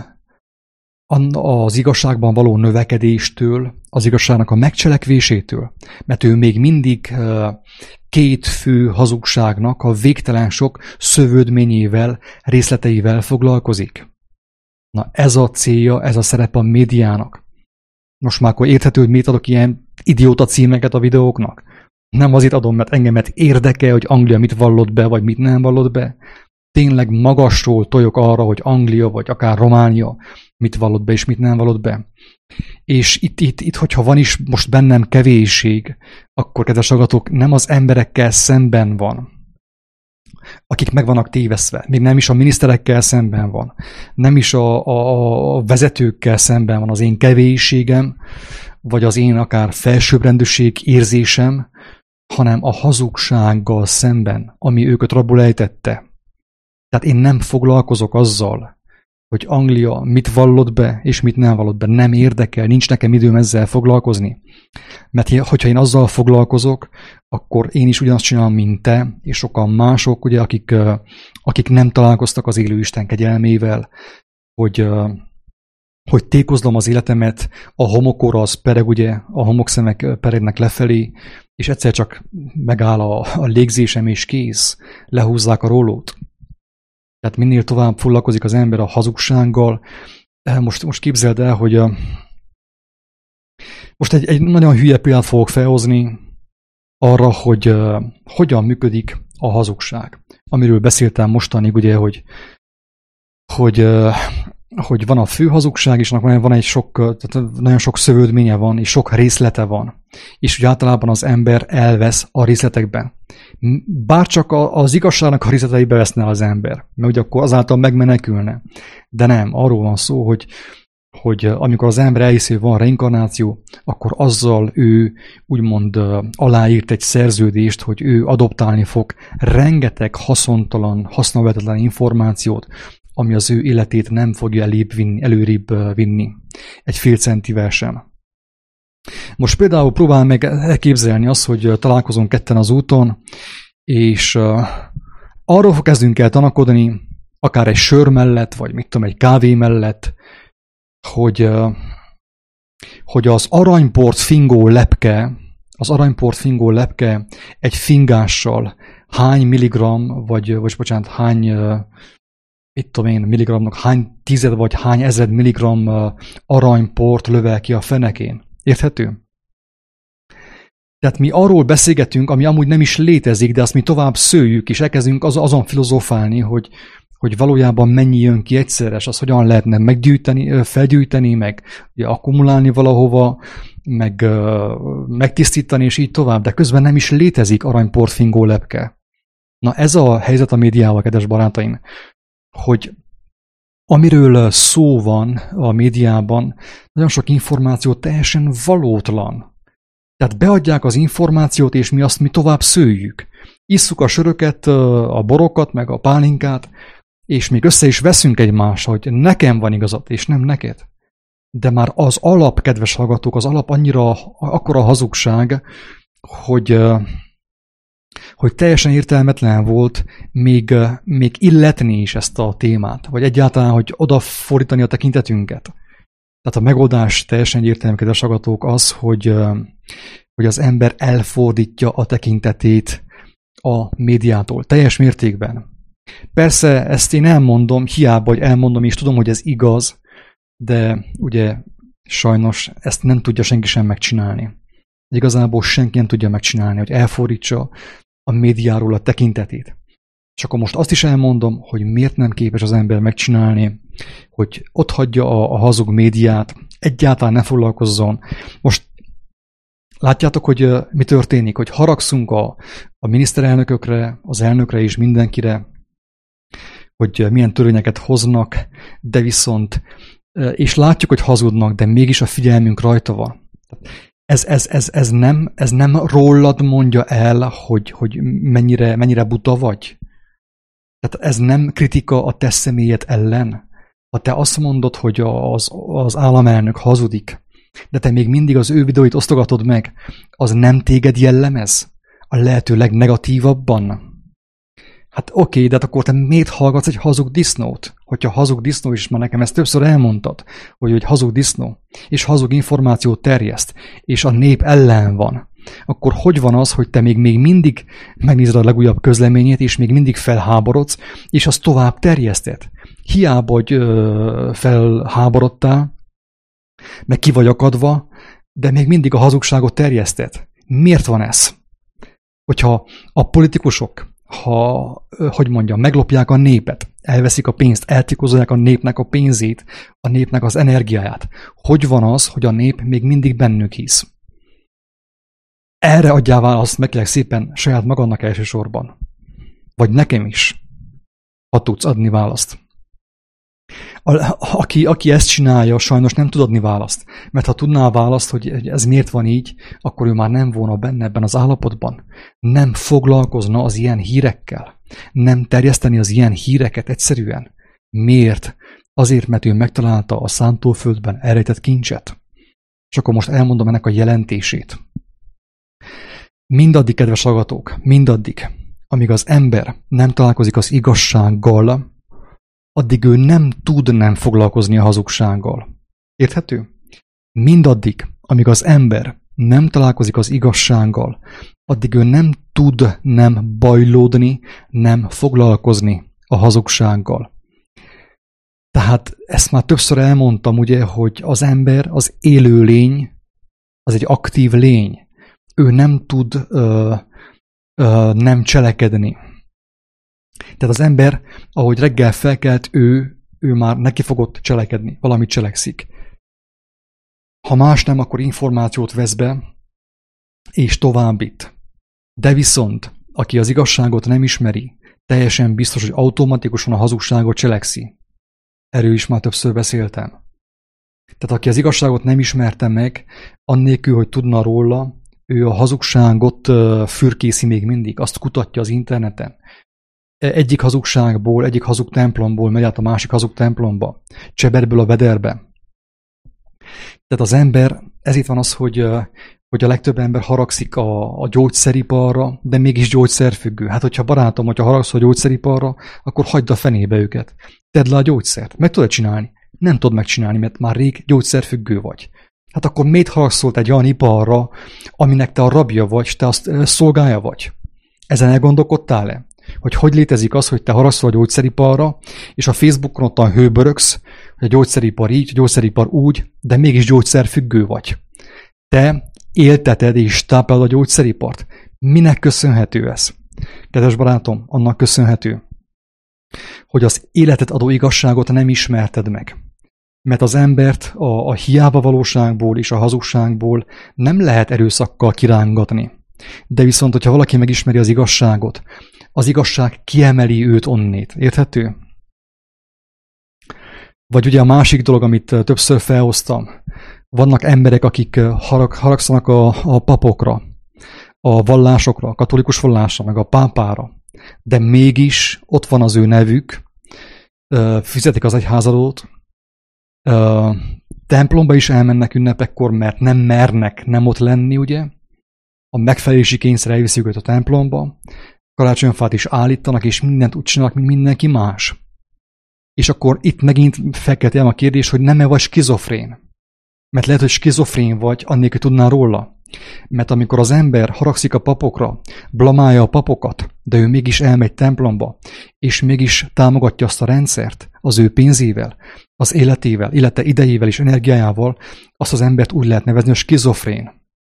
az igazságban való növekedéstől, az igazságnak a megcselekvésétől. Mert ő még mindig két fő hazugságnak a végtelen sok szövődményével, részleteivel foglalkozik. Na ez a célja, ez a szerep a médiának. Most már akkor érthető, hogy miért adok ilyen idióta címeket a videóknak? Nem azért adom, mert engemet érdekel, hogy Anglia mit vallott be, vagy mit nem vallott be. Tényleg magasról tojok arra, hogy Anglia, vagy akár Románia mit vallott be, és mit nem vallott be. És itt, itt, itt hogyha van is most bennem kevésség, akkor, kedves hallgatók, nem az emberekkel szemben van, akik meg vannak tévesztve. Még nem is a miniszterekkel szemben van. Nem is a, a, a vezetőkkel szemben van az én kevésségem, vagy az én akár felsőbbrendűség érzésem, hanem a hazugsággal szemben, ami őket rabul ejtette. Tehát én nem foglalkozok azzal, hogy Anglia mit vallott be, és mit nem vallott be. Nem érdekel, nincs nekem időm ezzel foglalkozni. Mert hogyha én azzal foglalkozok, akkor én is ugyanazt csinálom, mint te, és sokan mások, ugye, akik, akik nem találkoztak az élő Isten kegyelmével, hogy, hogy tékozlom az életemet, a homokor az pereg, ugye, a homokszemek peregnek lefelé, és egyszer csak megáll a, a légzésem, és kész, lehúzzák a rólót. Tehát minél tovább foglalkozik az ember a hazugsággal. Most, most képzeld el, hogy a... most egy, egy nagyon hülye példát fogok felhozni arra, hogy uh, hogyan működik a hazugság. Amiről beszéltem mostanig, ugye, hogy, hogy, uh, hogy van a fő hazugság, és annak van egy sok, tehát nagyon sok szövődménye van, és sok részlete van. És úgy általában az ember elvesz a részletekben. Bárcsak az igazságnak a részleteibe veszne az ember, mert ugye akkor azáltal megmenekülne. De nem, arról van szó, hogy, hogy amikor az ember elhiszi, hogy van reinkarnáció, akkor azzal ő úgymond aláírt egy szerződést, hogy ő adoptálni fog rengeteg haszontalan, hasznavetetlen információt, ami az ő életét nem fogja elébb vinni, előrébb vinni. Egy fél centivel sem. Most például próbál meg elképzelni azt, hogy találkozunk ketten az úton, és uh, arról kezdünk el tanakodni, akár egy sör mellett, vagy mit tudom, egy kávé mellett, hogy, uh, hogy az aranyport fingó lepke, az aranyport fingó lepke egy fingással hány milligram, vagy, vagy bocsánat, hány, uh, mit tudom én, milligramnak, hány tized vagy hány ezred milligram uh, aranyport lövel ki a fenekén. Érthető? Tehát mi arról beszélgetünk, ami amúgy nem is létezik, de azt mi tovább szőjük, és elkezdünk az, azon filozófálni, hogy, hogy valójában mennyi jön ki egyszeres, az hogyan lehetne meggyűjteni, felgyűjteni, meg ugye, akkumulálni valahova, meg uh, megtisztítani, és így tovább, de közben nem is létezik aranyportfingó lepke. Na ez a helyzet a médiával, kedves barátaim, hogy amiről szó van a médiában, nagyon sok információ teljesen valótlan. Tehát beadják az információt, és mi azt mi tovább szőjük. Isszuk a söröket, a borokat, meg a pálinkát, és még össze is veszünk egymással, hogy nekem van igazat, és nem neked. De már az alap, kedves hallgatók, az alap annyira, akkora hazugság, hogy, hogy teljesen értelmetlen volt még, még illetni is ezt a témát, vagy egyáltalán, hogy odafordítani a tekintetünket. Tehát a megoldás teljesen értelmű, kedves hallgatók, az, hogy, hogy az ember elfordítja a tekintetét a médiától. Teljes mértékben. Persze ezt én elmondom, hiába, hogy elmondom, és tudom, hogy ez igaz, de ugye sajnos ezt nem tudja senki sem megcsinálni. Igazából senki nem tudja megcsinálni, hogy elfordítsa a médiáról a tekintetét. És akkor most azt is elmondom, hogy miért nem képes az ember megcsinálni, hogy otthagyja a, a hazug médiát, egyáltalán ne foglalkozzon. Most látjátok, hogy mi történik, hogy haragszunk a, a miniszterelnökökre, az elnökre és mindenkire, hogy milyen törvényeket hoznak, de viszont, és látjuk, hogy hazudnak, de mégis a figyelmünk rajta van. Ez, ez, ez, ez, nem, ez nem rólad mondja el, hogy, hogy mennyire, mennyire buta vagy. Tehát ez nem kritika a te személyed ellen. Ha te azt mondod, hogy az, az államelnök hazudik, de te még mindig az ő videóit osztogatod meg, az nem téged jellemez? A lehető legnegatívabban? Hát oké, okay, de hát akkor te miért hallgatsz egy hazug disznót? Hogyha hazug disznó is, már nekem ezt többször elmondtad, hogy egy hazug disznó, és hazug információt terjeszt, és a nép ellen van, akkor hogy van az, hogy te még, még mindig megnézed a legújabb közleményét, és még mindig felháborodsz, és azt tovább terjeszted? Hiába, hogy ö, felháborodtál, meg ki vagy akadva, de még mindig a hazugságot terjeszted. Miért van ez? Hogyha a politikusok, ha, hogy mondjam, meglopják a népet, elveszik a pénzt, eltikozzák a népnek a pénzét, a népnek az energiáját, hogy van az, hogy a nép még mindig bennük hisz? Erre adjál választ, meg kérlek szépen saját magadnak elsősorban. Vagy nekem is, ha tudsz adni választ. A, aki, aki ezt csinálja, sajnos nem tud adni választ. Mert ha tudná a választ, hogy ez miért van így, akkor ő már nem volna benne ebben az állapotban. Nem foglalkozna az ilyen hírekkel. Nem terjeszteni az ilyen híreket egyszerűen. Miért? Azért, mert ő megtalálta a szántóföldben elrejtett kincset. És akkor most elmondom ennek a jelentését. Mindaddig, kedves hallgatók, mindaddig, amíg az ember nem találkozik az igazsággal, addig ő nem tud nem foglalkozni a hazugsággal. Érthető? Mindaddig, amíg az ember nem találkozik az igazsággal, addig ő nem tud nem bajlódni, nem foglalkozni a hazugsággal. Tehát ezt már többször elmondtam, ugye, hogy az ember az élő lény, az egy aktív lény. Ő nem tud ö, ö, nem cselekedni. Tehát az ember, ahogy reggel felkelt, ő, ő már neki fogott cselekedni, valamit cselekszik. Ha más nem, akkor információt vesz be, és továbbít. De viszont, aki az igazságot nem ismeri, teljesen biztos, hogy automatikusan a hazugságot cselekszi. Erről is már többször beszéltem. Tehát aki az igazságot nem ismerte meg, annélkül, hogy tudna róla, ő a hazugságot fürkészi még mindig, azt kutatja az interneten. Egyik hazugságból, egyik hazug templomból megy át a másik hazug templomba, cseberből a vederbe. Tehát az ember, ez itt van az, hogy, hogy a legtöbb ember haragszik a, a gyógyszeriparra, de mégis gyógyszerfüggő. Hát hogyha barátom, hogyha haragszol a gyógyszeriparra, akkor hagyd a fenébe őket. Tedd le a gyógyszert. Meg tudod csinálni? Nem tudod megcsinálni, mert már rég gyógyszerfüggő vagy. Hát akkor miért haragszol egy olyan iparra, aminek te a rabja vagy, te azt szolgája vagy? Ezen elgondolkodtál-e? Hogy hogy létezik az, hogy te haragszol a gyógyszeriparra, és a Facebookon ottan hőbörögsz, hogy a gyógyszeripar így, a gyógyszeripar úgy, de mégis gyógyszerfüggő vagy. Te élteted és táplálod a gyógyszeripart. Minek köszönhető ez? Kedves barátom, annak köszönhető, hogy az életet adó igazságot nem ismerted meg. Mert az embert a, a hiába valóságból és a hazugságból nem lehet erőszakkal kirángatni. De viszont, hogyha valaki megismeri az igazságot, az igazság kiemeli őt onnét. Érthető? Vagy ugye a másik dolog, amit többször felhoztam, vannak emberek, akik harag, haragszanak a, a papokra, a vallásokra, a katolikus vallásra, meg a pápára, de mégis ott van az ő nevük, fizetik az egyházadót, templomba is elmennek ünnepekkor, mert nem mernek nem ott lenni, ugye? A megfelelési kényszer elviszi őket a templomba, karácsonyfát is állítanak, és mindent úgy csinálnak, mint mindenki más. És akkor itt megint fel kell tennem a kérdés, hogy nem-e vagy skizofrén? Mert lehet, hogy skizofrén vagy, annélkül tudnál róla. Mert amikor az ember haragszik a papokra, blamálja a papokat, de ő mégis elmegy templomba, és mégis támogatja azt a rendszert az ő pénzével, az életével, élete idejével és energiájával, azt az embert úgy lehet nevezni, hogy skizofrén.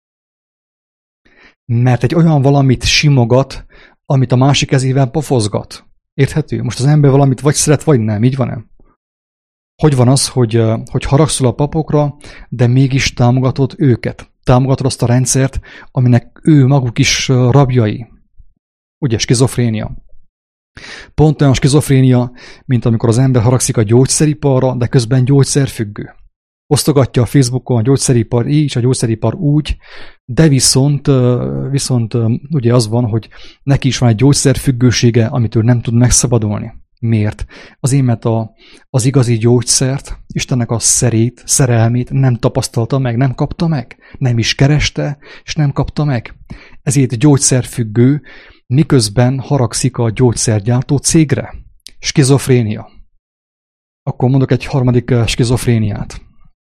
Mert egy olyan valamit simogat, amit a másik kezével pofozgat. Érthető? Most az ember valamit vagy szeret, vagy nem. Így van-e? Hogy van az, hogy, hogy haragszol a papokra, de mégis támogatod őket? Támogatod azt a rendszert, aminek ő maguk is rabjai. Ugye, skizofrénia. Pont olyan skizofrénia, mint amikor az ember haragszik a gyógyszeriparra, de közben gyógyszerfüggő. Osztogatja a Facebookon a gyógyszeripar így, a gyógyszeripar úgy, de viszont, viszont ugye az van, hogy neki is van egy gyógyszerfüggősége, amitől nem tud megszabadulni. Miért? Azért, mert a, az igazi gyógyszert, Istennek a szerét, szerelmét nem tapasztalta meg, nem kapta meg, nem is kereste, és nem kapta meg. Ezért gyógyszerfüggő, miközben haragszik a gyógyszergyártó cégre. Skizofrénia. Akkor mondok egy harmadik skizofréniát.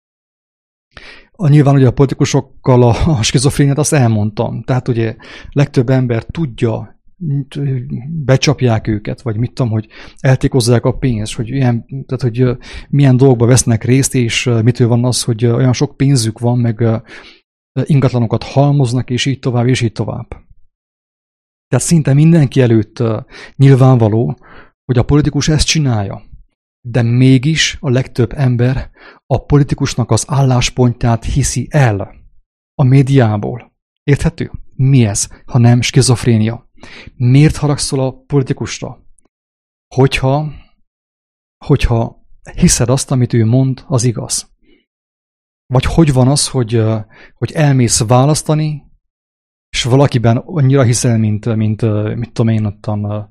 A nyilván ugye a politikusokkal a, a skizofréniát azt elmondtam. Tehát ugye legtöbb ember tudja, becsapják őket, vagy mit tudom, hogy eltékozzák a pénzt, hogy, ilyen, tehát, hogy milyen dolgokba vesznek részt, és mitől van az, hogy olyan sok pénzük van, meg ingatlanokat halmoznak, és így tovább, és így tovább. Tehát szinte mindenki előtt nyilvánvaló, hogy a politikus ezt csinálja. De mégis a legtöbb ember a politikusnak az álláspontját hiszi el a médiából. Érthető? Mi ez, ha nem skizofrénia? Miért haragszol a politikusra? Hogyha, hogyha hiszed azt, amit ő mond, az igaz. Vagy hogy van az, hogy, hogy elmész választani, és valakiben annyira hiszel, mint, mint mit tudom én, ottan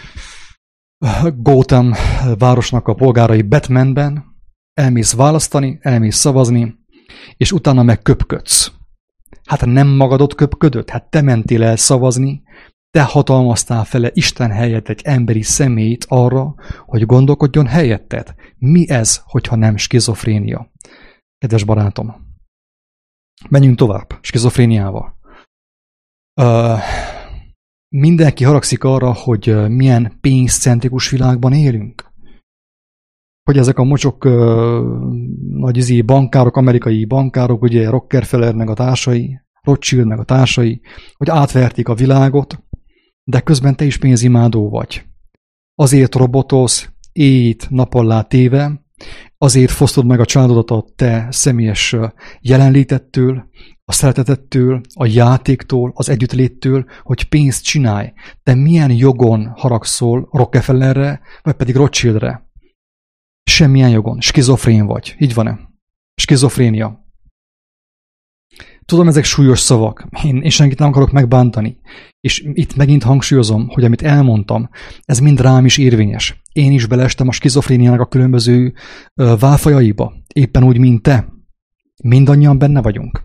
Gotham városnak a polgárai Batmanben, elmész választani, elmész szavazni, és utána meg köpködsz. Hát nem magadot köpködött, hát te mentél el szavazni, te hatalmaztál fele Isten helyett egy emberi személyt arra, hogy gondolkodjon helyetted. Mi ez, hogyha nem skizofrénia? Kedves barátom, menjünk tovább skizofréniával. Uh, mindenki haragszik arra, hogy milyen pénzcentrikus világban élünk. Hogy ezek a mocsok uh, nagy izé bankárok, amerikai bankárok, ugye Rockefeller meg a társai, Rothschild meg a társai, hogy átverték a világot, de közben te is pénzimádó vagy. Azért robotolsz, éjt nappallá téve, azért fosztod meg a családodat a te személyes jelenlétettől, a szeretetettől, a játéktól, az együttléttől, hogy pénzt csinálj. Te milyen jogon haragszol Rockefellerre, vagy pedig Rothschildre? Semmilyen jogon. Skizofrén vagy. Így van-e? Skizofrénia. Tudom, ezek súlyos szavak. Én, én senkit nem akarok megbántani. És itt megint hangsúlyozom, hogy amit elmondtam, ez mind rám is érvényes. Én is beleestem a skizofréniának a különböző uh, válfajaiba. Éppen úgy, mint te. Mindannyian benne vagyunk.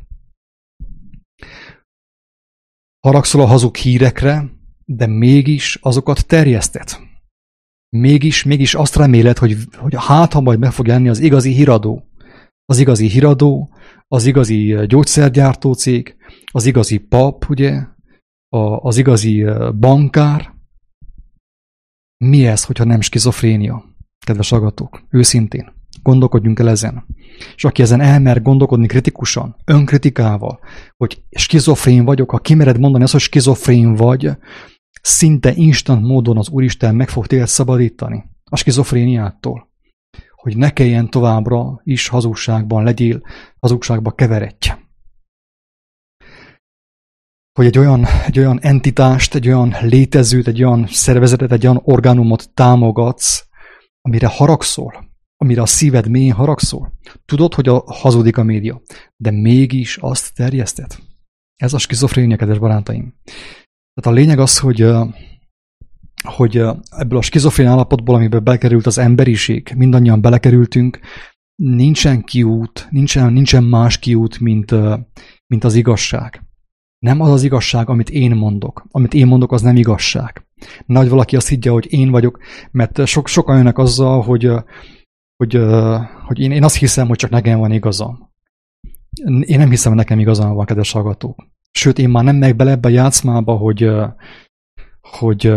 Haragszol a hazug hírekre, de mégis azokat terjeszted. Mégis, mégis azt reméled, hogy, hogy hát, ha majd meg fog jelenni az igazi híradó. Az igazi híradó, az igazi gyógyszergyártó cég, az igazi pap, ugye, az igazi bankár. Mi ez, hogyha nem skizofrénia, kedves hallgatók? Őszintén, gondolkodjunk el ezen. És aki ezen elmer gondolkodni kritikusan, önkritikával, hogy skizofrén vagyok, ha kimered mondani azt, hogy skizofrén vagy, szinte instant módon az Úristen meg fog téged szabadítani a skizofréniától. Hogy ne kelljen továbbra is hazugságban legyél, hazugságba keveredj. Hogy egy olyan, egy olyan entitást, egy olyan létezőt, egy olyan szervezetet, egy olyan orgánumot támogatsz, amire haragszol, amire a szíved mélyén haragszol. Tudod, hogy a hazudik a média, de mégis azt terjeszted. Ez a skizofrénia, kedves barátaim. Tehát a lényeg az, hogy, hogy ebből a skizofrén állapotból, amiben bekerült az emberiség, mindannyian belekerültünk, nincsen kiút, nincsen, nincsen más kiút, mint, mint az igazság. Nem az az igazság, amit én mondok. Amit én mondok, az nem igazság. Nagy valaki azt higgye, hogy én vagyok, mert sok, sokan jönnek azzal, hogy, hogy, hogy én, én azt hiszem, hogy csak nekem van igazam. Én nem hiszem, hogy nekem igazam van, kedves hallgatók. Sőt, én már nem meg bele ebbe a játszmába, hogy, hogy,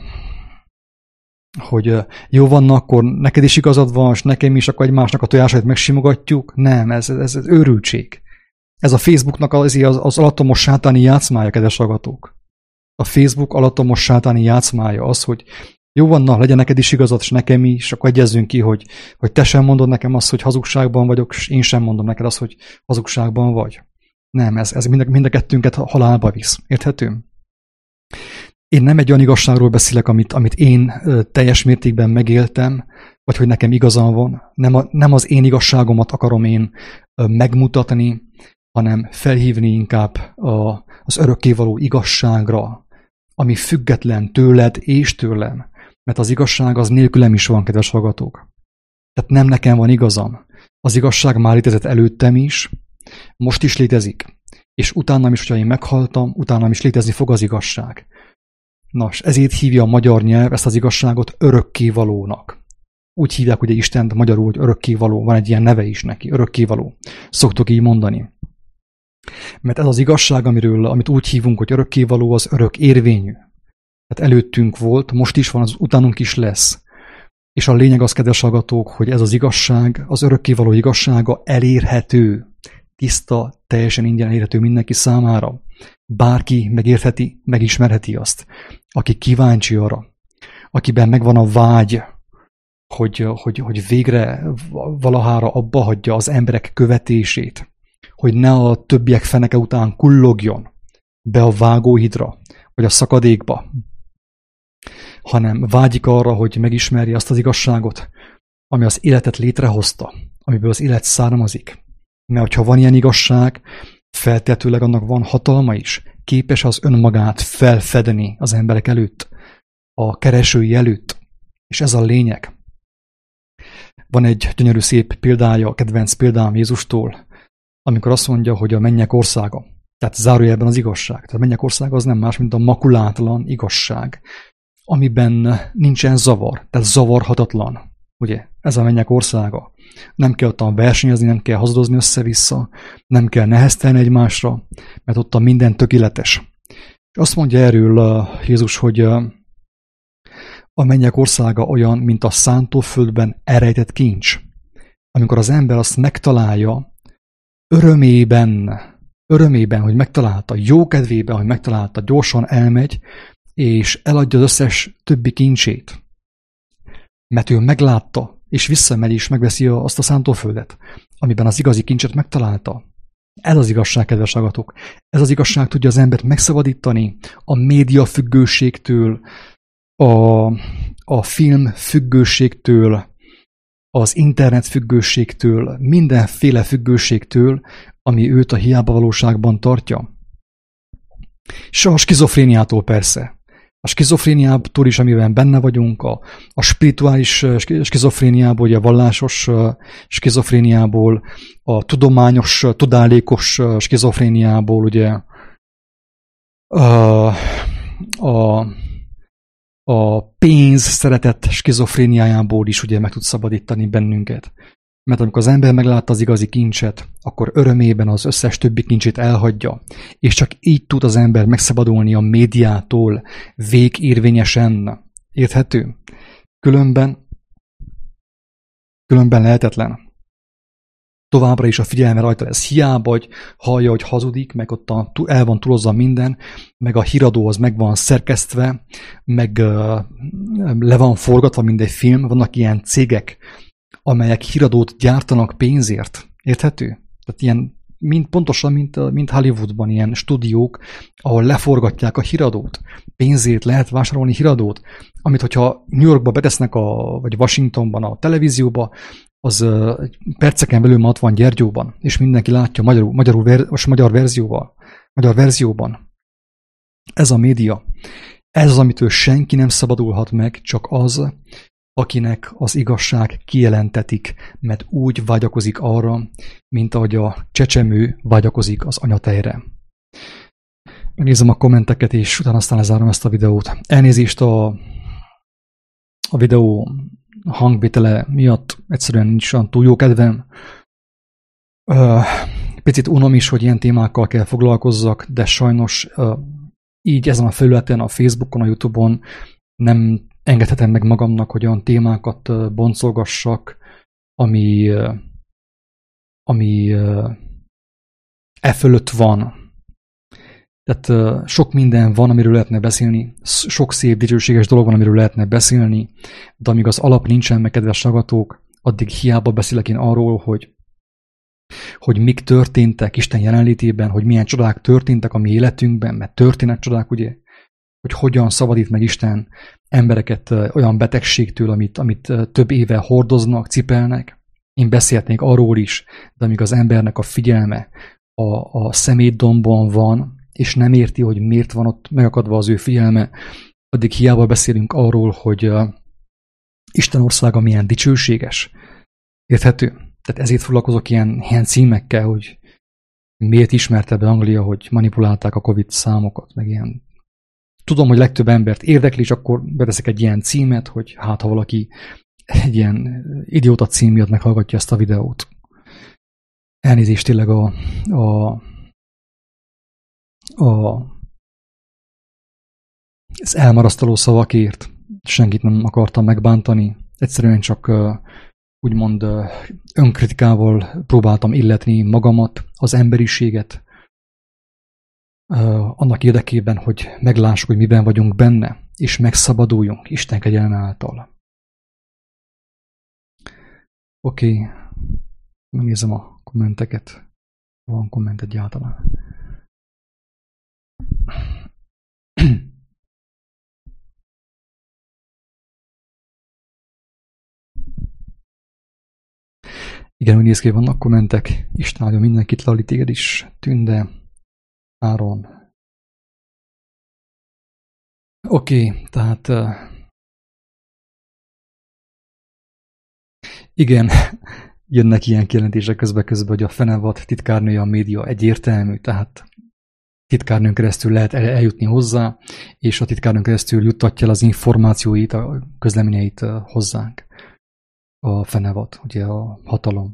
hogy jó van, akkor neked is igazad van, és nekem is, akkor egymásnak a tojásait megsimogatjuk. Nem, ez, ez, ez őrültség. Ez a Facebooknak az, az, az alattomos sátáni játszmája, kedves hallgatók. A Facebook alattomos sátáni játszmája az, hogy jó van, na, legyen neked is igazad, és nekem is, és akkor egyezzünk ki, hogy, hogy te sem mondod nekem azt, hogy hazugságban vagyok, és én sem mondom neked azt, hogy hazugságban vagy. Nem, ez, ez mind, mind a kettőnket halálba visz. Érthető? Én nem egy olyan igazságról beszélek, amit, amit én teljes mértékben megéltem, vagy hogy nekem igazam van. Nem, a, nem az én igazságomat akarom én megmutatni, hanem felhívni inkább a, az örökkévaló igazságra, ami független tőled és tőlem. Mert az igazság az nélkülem is van, kedves hallgatók. Tehát nem nekem van igazam. Az igazság már létezett előttem is, most is létezik. És utánam is, hogyha én meghaltam, utánam is létezni fog az igazság. Nos, ezért hívja a magyar nyelv ezt az igazságot örökkévalónak. Úgy hívják ugye Istent magyarul, hogy örökkévaló. Van egy ilyen neve is neki, örökkévaló. Szoktok így mondani. Mert ez az igazság, amiről, amit úgy hívunk, hogy örökkévaló, az örök érvényű. Tehát előttünk volt, most is van, az utánunk is lesz. És a lényeg az, kedves hallgatók, hogy ez az igazság, az örökkévaló igazsága elérhető. Tiszta, teljesen ingyen elérhető mindenki számára. Bárki megértheti, megismerheti azt. Aki kíváncsi arra, akiben megvan a vágy, hogy, hogy, hogy végre valahára abba hagyja az emberek követését, hogy ne a többiek feneke után kullogjon be a vágóhidra, vagy a szakadékba, hanem vágyik arra, hogy megismerje azt az igazságot, ami az életet létrehozta, amiből az élet származik. Mert ha van ilyen igazság, feltétlenül annak van hatalma is, képes az önmagát felfedni az emberek előtt, a keresői előtt, és ez a lényeg. Van egy gyönyörű szép példája, kedvenc példám Jézustól, amikor azt mondja, hogy a mennyek országa, tehát zárójelben az igazság. Tehát a mennyek országa az nem más, mint a makulátlan igazság, amiben nincsen zavar, tehát zavarhatatlan. Ugye, ez a mennyek országa. Nem kell ottan versenyezni, nem kell hazudozni össze-vissza, nem kell neheztelni egymásra, mert ott a minden tökéletes. És azt mondja erről Jézus, hogy a mennyek országa olyan, mint a szántóföldben elrejtett kincs. Amikor az ember azt megtalálja, örömében, örömében, hogy megtalálta, jó kedvében, hogy megtalálta, gyorsan elmegy, és eladja az összes többi kincsét. Mert ő meglátta, és visszamegy, és megveszi azt a szántóföldet, amiben az igazi kincset megtalálta. Ez az igazság, kedves hallgatók. Ez az igazság tudja az embert megszabadítani a média függőségtől, a, a film függőségtől, az internet függőségtől, mindenféle függőségtől, ami őt a hiába valóságban tartja. És a skizofréniától persze. A skizofréniától is, amiben benne vagyunk, a, a spirituális skizofréniából, vagy a vallásos skizofréniából, a tudományos, tudálékos skizofréniából, ugye a, a, a pénz szeretett skizofréniájából is ugye meg tud szabadítani bennünket. Mert amikor az ember meglátta az igazi kincset, akkor örömében az összes többi kincsét elhagyja, és csak így tud az ember megszabadulni a médiától végérvényesen. Érthető? Különben, különben lehetetlen. Továbbra is a figyelme rajta lesz. Hiába, hogy hallja, hogy hazudik, meg ott a, el van túlozva minden, meg a híradó az meg van szerkesztve, meg uh, le van forgatva, mint egy film. Vannak ilyen cégek, amelyek híradót gyártanak pénzért. Érthető? Tehát ilyen, mint, pontosan, mint, mint Hollywoodban, ilyen stúdiók, ahol leforgatják a híradót. Pénzért lehet vásárolni híradót, amit hogyha New Yorkba betesznek, a, vagy Washingtonban a televízióba, az uh, perceken belül ott van Gyergyóban, és mindenki látja magyarul, magyarul ver, magyar verzióval, magyar verzióban. Ez a média. Ez az, amitől senki nem szabadulhat meg, csak az, akinek az igazság kijelentetik, mert úgy vágyakozik arra, mint ahogy a csecsemő vágyakozik az anyatejre. Megnézem a kommenteket, és utána aztán lezárom ezt a videót. Elnézést a, a videó hangvétele miatt, egyszerűen nincs olyan túl jó kedvem. Picit unom is, hogy ilyen témákkal kell foglalkozzak, de sajnos így ezen a felületen, a Facebookon, a YouTube-on nem engedhetem meg magamnak, hogy olyan témákat boncolgassak, ami, ami e fölött van. Tehát sok minden van, amiről lehetne beszélni, sok szép, dicsőséges dolog van, amiről lehetne beszélni, de amíg az alap nincsen meg, kedves hallgatók, addig hiába beszélek én arról, hogy, hogy mik történtek Isten jelenlétében, hogy milyen csodák történtek a mi életünkben, mert történnek csodák, ugye, hogy hogyan szabadít meg Isten embereket olyan betegségtől, amit, amit több éve hordoznak, cipelnek. Én beszélhetnék arról is, de amíg az embernek a figyelme a, a szemétdombon van, és nem érti, hogy miért van ott megakadva az ő figyelme, addig hiába beszélünk arról, hogy uh, Isten országa milyen dicsőséges. Érthető? Tehát ezért foglalkozok ilyen, ilyen címekkel, hogy miért ismerte be Anglia, hogy manipulálták a Covid számokat, meg ilyen. Tudom, hogy legtöbb embert érdekli, és akkor beteszek egy ilyen címet, hogy hát ha valaki egy ilyen idióta cím miatt meghallgatja ezt a videót. Elnézést tényleg a, a, a az elmarasztaló szavakért. Senkit nem akartam megbántani. Egyszerűen csak uh, úgymond uh, önkritikával próbáltam illetni magamat, az emberiséget, uh, annak érdekében, hogy meglássuk, hogy miben vagyunk benne, és megszabaduljunk Isten kegyelme által. Oké, okay. Megnézem a kommenteket. Van komment egyáltalán. Igen, úgy néz ki, vannak kommentek. Isten áldjon mindenkit, Lali, téged is, Tünde, Áron. Oké, okay, tehát... Uh, igen, jönnek ilyen kijelentések közbe-közbe, hogy a fenevad titkárnője a média egyértelmű, tehát titkárnőn keresztül lehet el, eljutni hozzá, és a titkárnőn keresztül juttatja el az információit, a közleményeit hozzánk. A fenevad, ugye a hatalom.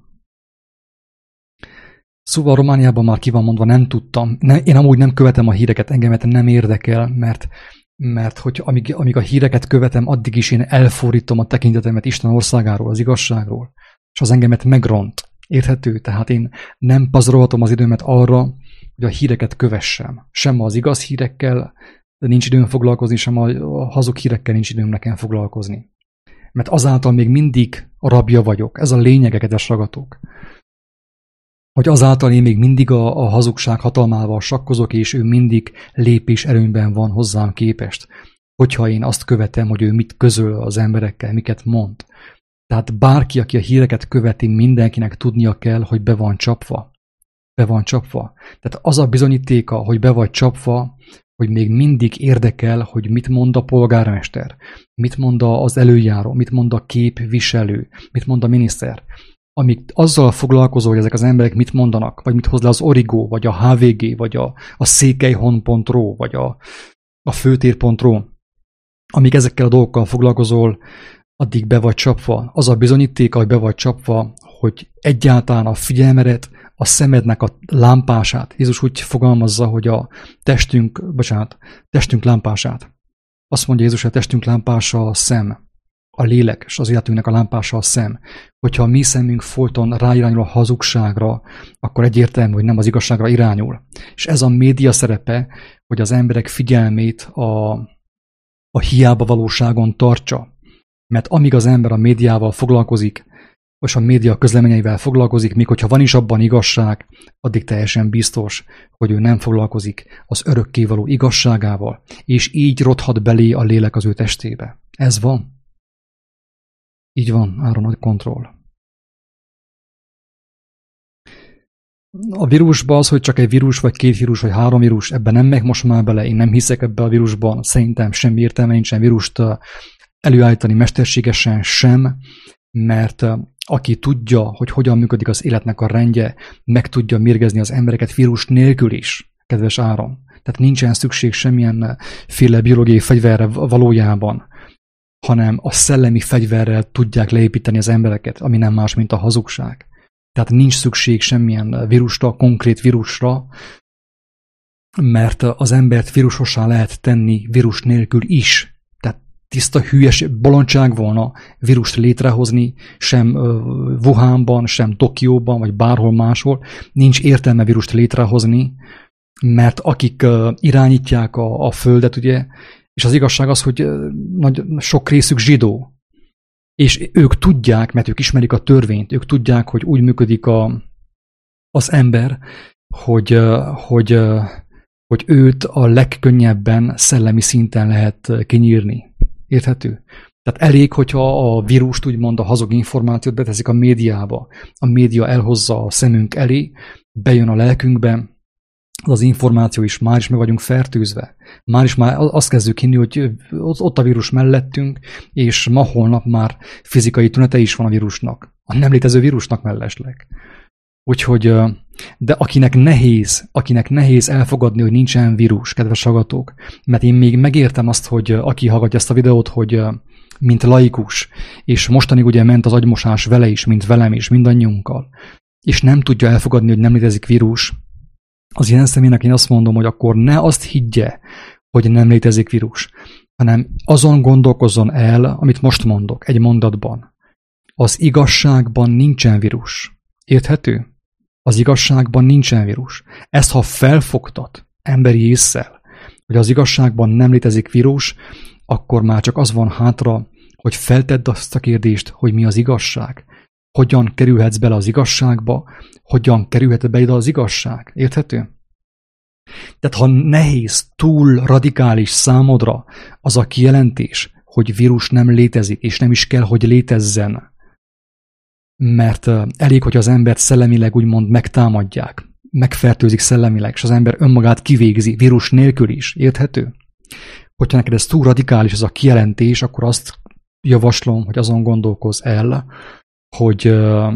Szóval Romániában már ki van mondva, nem tudtam. Nem, én amúgy nem követem a híreket, engemet nem érdekel, mert, mert hogy amíg, amíg a híreket követem, addig is én elfordítom a tekintetemet Isten országáról, az igazságról, és az engemet megront. Érthető? Tehát én nem pazarolhatom az időmet arra, hogy a híreket kövessem. Sem az igaz hírekkel nincs időm foglalkozni, sem a hazug hírekkel nincs időm nekem foglalkozni. Mert azáltal még mindig a rabja vagyok. Ez a lényege, kedves ragatók. Hogy azáltal én még mindig a, a hazugság hatalmával sakkozok, és ő mindig lépés előnyben van hozzám képest. Hogyha én azt követem, hogy ő mit közöl az emberekkel, miket mond. Tehát bárki, aki a híreket követi, mindenkinek tudnia kell, hogy be van csapva. Be van csapva. Tehát az a bizonyítéka, hogy be vagy csapva, hogy még mindig érdekel, hogy mit mond a polgármester, mit mond az előjáró, mit mond a képviselő, mit mond a miniszter. Amíg azzal foglalkozol, hogy ezek az emberek mit mondanak, vagy mit hoz le az Origo, vagy a há vé gé, vagy a, a székelyhon pont ro, vagy a, a főtér pont ro, amíg ezekkel a dolgokkal foglalkozol, addig be vagy csapva. Az a bizonyítéka, hogy be vagy csapva, hogy egyáltalán a figyelmedet, a szemednek a lámpását, Jézus úgy fogalmazza, hogy a testünk, bocsánat, testünk lámpását. Azt mondja Jézus, hogy a testünk lámpása a szem, a lélek, és az életünknek a lámpása a szem. Hogyha a mi szemünk folyton ráirányul a hazugságra, akkor egyértelmű, hogy nem az igazságra irányul. És ez a média szerepe, hogy az emberek figyelmét a, a hiába valóságon tartsa. Mert amíg az ember a médiával foglalkozik, és a média közleményeivel foglalkozik, még hogyha van is abban igazság, addig teljesen biztos, hogy ő nem foglalkozik az örökkévaló igazságával, és így rothat belé a lélek az ő testébe. Ez van. Így van, Áron, nagy kontroll. A vírusban az, hogy csak egy vírus, vagy két vírus, vagy három vírus, ebben nem meg most már bele, én nem hiszek ebbe a vírusban, szerintem semmi értelme nincsen vírust előállítani mesterségesen sem, mert aki tudja, hogy hogyan működik az életnek a rendje, meg tudja mérgezni az embereket vírus nélkül is, kedves Áron. Tehát nincsen szükség semmilyen féle biológiai fegyverre valójában, hanem a szellemi fegyverrel tudják leépíteni az embereket, ami nem más, mint a hazugság. Tehát nincs szükség semmilyen vírusra, konkrét vírusra, mert az embert vírusossá lehet tenni vírus nélkül is. Tehát tiszta hülyes bolondság volna vírust létrehozni, sem Wuhanban, sem Tokióban, vagy bárhol máshol. Nincs értelme vírust létrehozni, mert akik irányítják a, a földet, ugye, és az igazság az, hogy nagy, sok részük zsidó. És ők tudják, mert ők ismerik a törvényt, ők tudják, hogy úgy működik a, az ember, hogy, hogy, hogy őt a legkönnyebben szellemi szinten lehet kinyírni. Érthető? Tehát elég, hogyha a vírust, úgymond a hazug információt beteszik a médiába. A média elhozza a szemünk elé, bejön a lelkünkbe, az információ is, már is meg vagyunk fertőzve. Már is már azt kezdjük hinni, hogy ott a vírus mellettünk, és ma holnap már fizikai tünete is van a vírusnak. A nem létező vírusnak mellesleg. Úgyhogy, de akinek nehéz, akinek nehéz elfogadni, hogy nincsen vírus, kedves hallgatók, mert én még megértem azt, hogy aki hallgatja ezt a videót, hogy mint laikus, és mostanig ugye ment az agymosás vele is, mint velem is, mindannyiunkkal, és nem tudja elfogadni, hogy nem létezik vírus, az ilyen személynek én azt mondom, hogy akkor ne azt higgye, hogy nem létezik vírus, hanem azon gondolkozzon el, amit most mondok, egy mondatban. Az igazságban nincsen vírus. Érthető? Az igazságban nincsen vírus. Ezt ha felfogtat emberi ésszel, hogy az igazságban nem létezik vírus, akkor már csak az van hátra, hogy feltedd azt a kérdést, hogy mi az igazság. Hogyan kerülhetsz bele az igazságba, hogyan kerülhet be ide az igazság. Érthető? Tehát ha nehéz, túl radikális számodra az a kijelentés, hogy vírus nem létezik, és nem is kell, hogy létezzen, mert elég, hogy az embert szellemileg úgymond megtámadják, megfertőzik szellemileg, és az ember önmagát kivégzi, vírus nélkül is. Érthető? Hogyha neked ez túl radikális, ez a kijelentés, akkor azt javaslom, hogy azon gondolkozz el, hogy,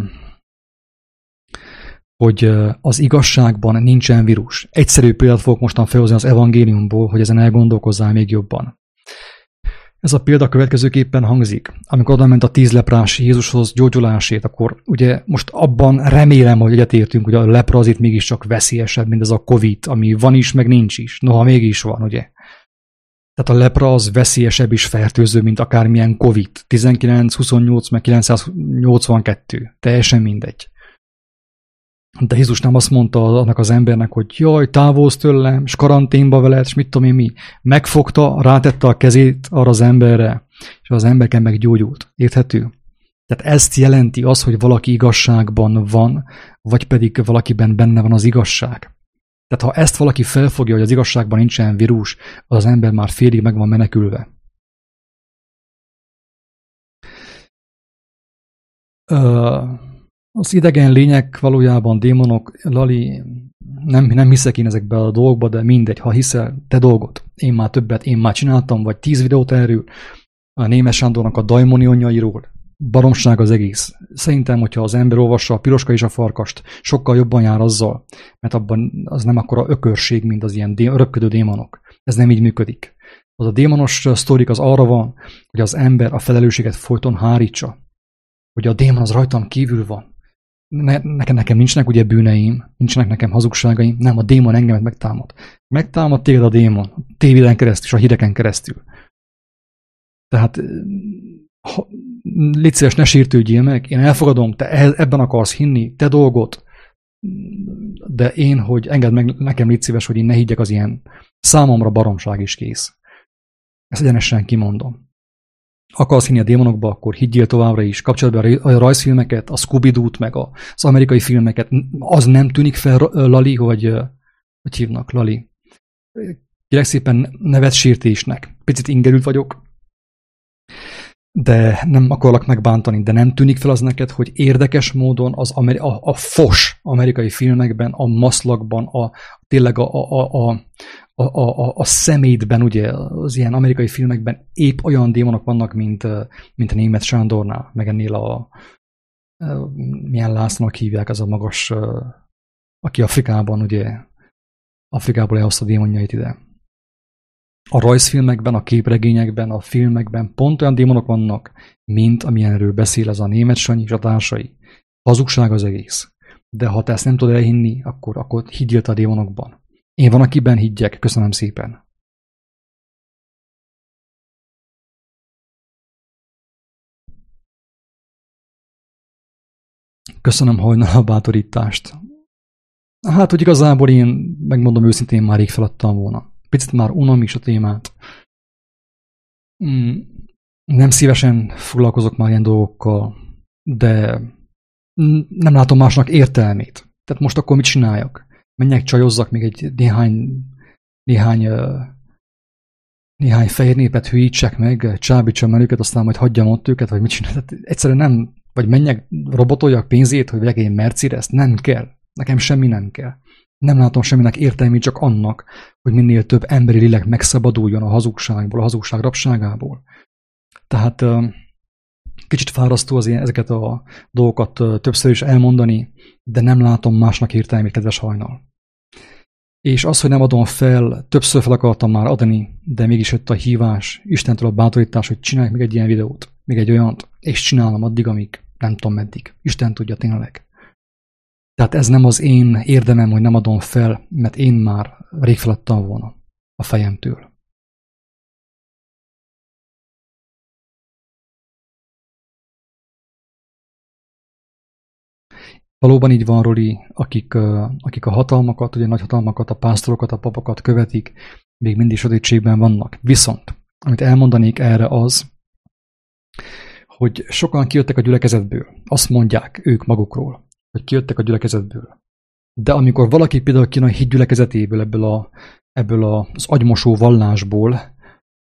hogy az igazságban nincsen vírus. Egyszerű példát fogok mostan felhozni az evangéliumból, hogy ezen elgondolkozzál még jobban. Ez a példa következőképpen hangzik. Amikor oda ment a tíz leprás Jézushoz gyógyulásért, akkor ugye most abban remélem, hogy egyetértünk, hogy a lepra az itt mégiscsak veszélyesebb, mint ez a Covid, ami van is, meg nincs is. Noha mégis van, ugye? Tehát a lepra az veszélyesebb és fertőző, mint akármilyen Covid. tizenkilenc, huszonnyolc, meg kilencszáznyolcvankettő. Teljesen mindegy. De Jézus nem azt mondta annak az embernek, hogy jaj, távolsz tőlem, és karanténba veled, és mit tudom én mi. Megfogta, rátette a kezét arra az emberre, és az emberken meggyógyult. Érthető? Tehát ezt jelenti az, hogy valaki igazságban van, vagy pedig valakiben benne van az igazság. Tehát ha ezt valaki felfogja, hogy az igazságban nincsen vírus, az, az ember már félig meg van menekülve. Az idegen lények valójában démonok, Lali, nem, nem hiszek én ezekbe a dolgokba, de mindegy, ha hiszel, te dolgot. Én már többet, én már csináltam, vagy tíz videót erről, a Németh Sándornak a daimonionjairól. Baromság az egész. Szerintem, hogyha az ember olvassa a Piroska és a Farkast, sokkal jobban jár azzal, mert abban az nem akkora ökörség, mint az ilyen dé- örökködő démonok. Ez nem így működik. Az a démonos sztorik az arra van, hogy az ember a felelősséget folyton hárítsa. Hogy a démon az rajtam kívül van. Ne, nekem, nekem nincsenek ugye bűneim, nincsenek nekem hazugságaim, nem, a démon engemet megtámad. Megtámad téged a démon, a tévéden keresztül, és a hidegen keresztül. Tehát ha, légy szíves, ne sértődjél meg, én elfogadom, te ebben akarsz hinni, te dolgot, de én, hogy engedd meg nekem, légy szíves, hogy én ne higgyek az ilyen számomra baromság is kész. Ezt egyenesen kimondom. Akarsz hinni a démonokba, akkor higgyél továbbra is. Kapcsolatban a rajzfilmeket, a Scooby-Doo-t, meg az amerikai filmeket. Az nem tűnik fel, Lali, hogy hogy hívnak, Lali? Kérlek szépen nevetsértésnek. Picit ingerült vagyok, de nem akarlak megbántani, de nem tűnik fel az neked, hogy érdekes módon az ameri- a, a fos amerikai filmekben, a maszlakban, a, tényleg a, a, a, a, a, a szemétben, ugye, az ilyen amerikai filmekben épp olyan démonok vannak, mint, mint a Németh Sándornál, meg ennél a, a milyen Lászlónak hívják, az a magas, aki Afrikában, ugye, Afrikából elhozta a démonjait ide. A rajzfilmekben, a képregényekben, a filmekben pont olyan démonok vannak, mint amilyenről beszél ez a Németh Sanyi és a társai. Hazugság az egész. De ha te ezt nem tudod elhinni, akkor, akkor higgyél a démonokban. Én van, akiben higgyek. Köszönöm szépen. Köszönöm hajnal a bátorítást. Hát, hogy igazából én, megmondom őszintén, már rég feladtam volna. Picit már unom is a témát. Nem szívesen foglalkozok már ilyen dolgokkal, de nem látom másnak értelmét. Tehát most akkor mit csináljak? Menjek, csajozzak még egy néhány, néhány, néhány fehér népet hülyítsek meg, csábítsam el őket, aztán majd hagyjam ott őket, vagy mit csinálják? Tehát egyszerűen nem, vagy menjek, robotoljak pénzét, hogy vegyek egy Mercedes-t, nem kell. Nekem semmi nem kell. Nem látom semminek értelmét, csak annak, hogy minél több emberi lélek megszabaduljon a hazugságból, a hazugság rabságából. Tehát kicsit fárasztó az ilyen, ezeket a dolgokat többször is elmondani, de nem látom másnak értelmét, kedves hajnal. És az, hogy nem adom fel, többször fel akartam már adni, de mégis jött a hívás, Istentől a bátorítás, hogy csinálj még egy ilyen videót, még egy olyant, és csinálom addig, amíg nem tudom meddig. Isten tudja tényleg. Tehát ez nem az én érdemem, hogy nem adom fel, mert én már rég feladtam volna a fejemtől. Valóban így van, Roli, akik, akik a hatalmakat, ugye nagy hatalmakat, a pásztorokat, a papokat követik, még mindig sötétségben vannak. Viszont, amit elmondanék erre az, hogy sokan kijöttek a gyülekezetből. Azt mondják ők magukról, hogy kijöttek a gyülekezetből. De amikor valaki például kijön a hit gyülekezetéből, ebből, a, ebből az agymosó vallásból,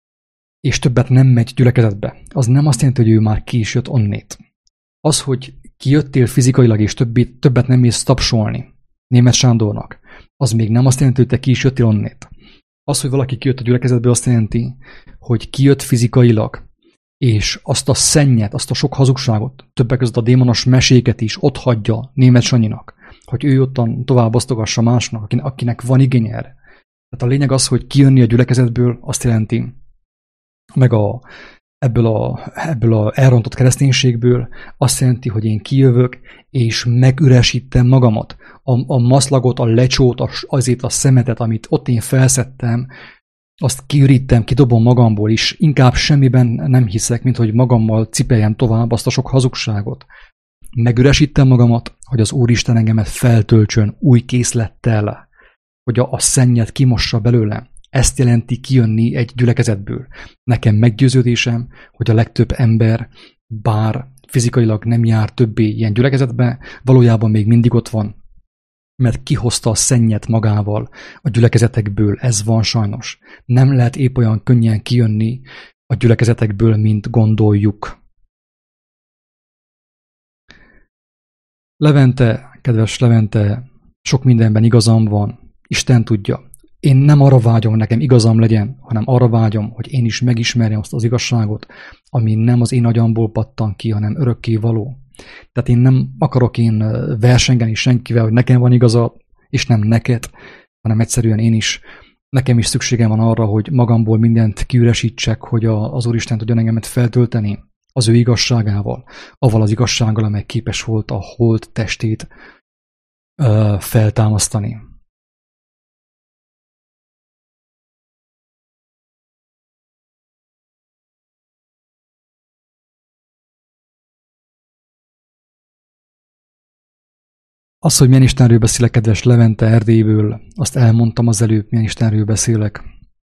és többet nem megy gyülekezetbe, az nem azt jelenti, hogy ő már ki is jött onnét. Az, hogy kijöttél fizikailag, és többit, többet nem mész tapsolni Németh Sándornak, az még nem azt jelenti, hogy te ki is jöttél onnét. Az, hogy valaki kijött a gyülekezetből, azt jelenti, hogy kijött fizikailag, és azt a szennyet, azt a sok hazugságot, többek között a démonos meséket is ott hagyja Németh Sanyinak, hogy ő ottan tovább osztogassa másnak, akinek van igény erre. Tehát a lényeg az, hogy kijönni a gyülekezetből azt jelenti, meg a, ebből, a, ebből a elrontott kereszténységből azt jelenti, hogy én kijövök, és megüresítem magamat. A, a maszlagot, a lecsót, a, azért a szemetet, amit ott én felszettem, azt kiürítem, kidobom magamból is, inkább semmiben nem hiszek, mint hogy magammal cipeljem tovább azt a sok hazugságot. Megüresítem magamat, hogy az Úristen engemet feltöltsön új készlettel, hogy a, a szennyet kimossa belőlem. Ezt jelenti kijönni egy gyülekezetből. Nekem meggyőződésem, hogy a legtöbb ember, bár fizikailag nem jár többé ilyen gyülekezetbe, valójában még mindig ott van, mert kihozta a szennyet magával a gyülekezetekből. Ez van sajnos. Nem lehet épp olyan könnyen kijönni a gyülekezetekből, mint gondoljuk. Levente, kedves Levente, sok mindenben igazam van. Isten tudja. Én nem arra vágyom, hogy nekem igazam legyen, hanem arra vágyom, hogy én is megismerjem azt az igazságot, ami nem az én agyamból pattan ki, hanem örökké való. Tehát én nem akarok én versengeni senkivel, hogy nekem van igaza, és nem neked, hanem egyszerűen én is, nekem is szükségem van arra, hogy magamból mindent kiüresítsek, hogy az Úristen tudjon engemet feltölteni az ő igazságával, avval az igazsággal, amely képes volt a hold testét uh, feltámasztani. Az, hogy milyen Istenről beszélek, kedves Levente Erdélyből, azt elmondtam az előbb, milyen Istenről beszélek.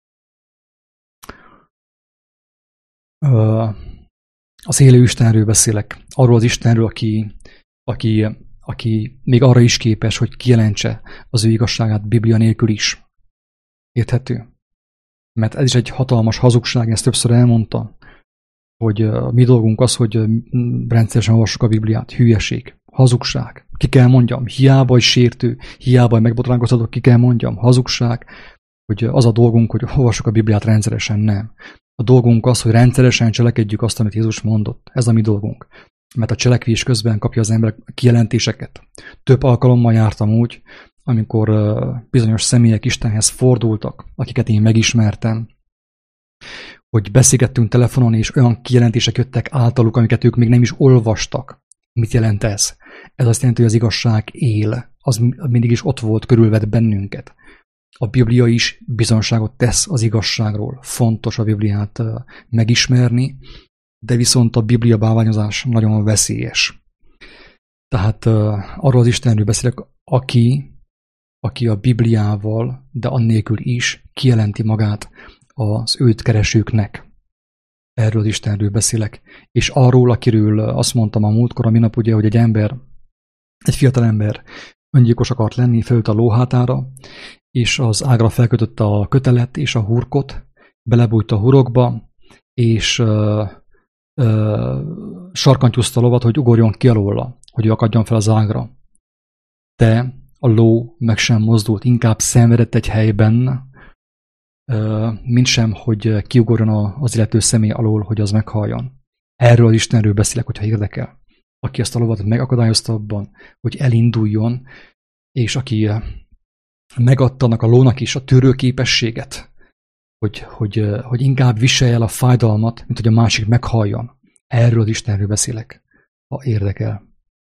Az élő Istenről beszélek. Arról az Istenről, aki, aki, aki még arra is képes, hogy kijelentse az ő igazságát Biblia nélkül is. Érthető? Mert ez is egy hatalmas hazugság, ezt többször elmondta, hogy mi dolgunk az, hogy rendszeresen olvassuk a Bibliát. Hülyeség. Hazugság. Ki kell mondjam, hiába is sértő, hiába is megbotránkoztatok, ki kell mondjam, hazugság, hogy az a dolgunk, hogy olvassuk a Bibliát rendszeresen, nem. A dolgunk az, hogy rendszeresen cselekedjük azt, amit Jézus mondott. Ez a mi dolgunk. Mert a cselekvés közben kapja az ember kijelentéseket. Több alkalommal jártam úgy, amikor bizonyos személyek Istenhez fordultak, akiket én megismertem, hogy beszélgettünk telefonon, és olyan kijelentések jöttek általuk, amiket ők még nem is olvastak. Mit jelent ez? Ez azt jelenti, hogy az igazság él. Az mindig is ott volt, körülvett bennünket. A Biblia is bizonyságot tesz az igazságról. Fontos a Bibliát megismerni, de viszont a Biblia bálványozás nagyon veszélyes. Tehát arról az Istenről beszélek, aki, aki a Bibliával, de annélkül is kijelenti magát az őt keresőknek. Erről az Istenről beszélek. És arról, akiről azt mondtam a múltkor, a minap ugye, hogy egy ember, egy fiatal ember öngyilkos akart lenni, felült a lóhátára, és az ágra felkötötte a kötelet és a hurkot, belebújt a hurokba, és ö, ö, sarkantyúzta a lovat, hogy ugorjon ki alóla, hogy ő akadjon fel az ágra. De a ló meg sem mozdult, inkább szenvedett egy helyben, mint sem, hogy kiugorjon az illető személy alól, hogy az meghaljon. Erről az Istenről beszélek, hogyha érdekel. Aki ezt a lovat megakadályozta abban, hogy elinduljon, és aki megadta annak a lónak is a tűrőképességet, hogy, hogy, hogy inkább viselje el a fájdalmat, mint hogy a másik meghaljon. Erről az Istenről beszélek, ha érdekel.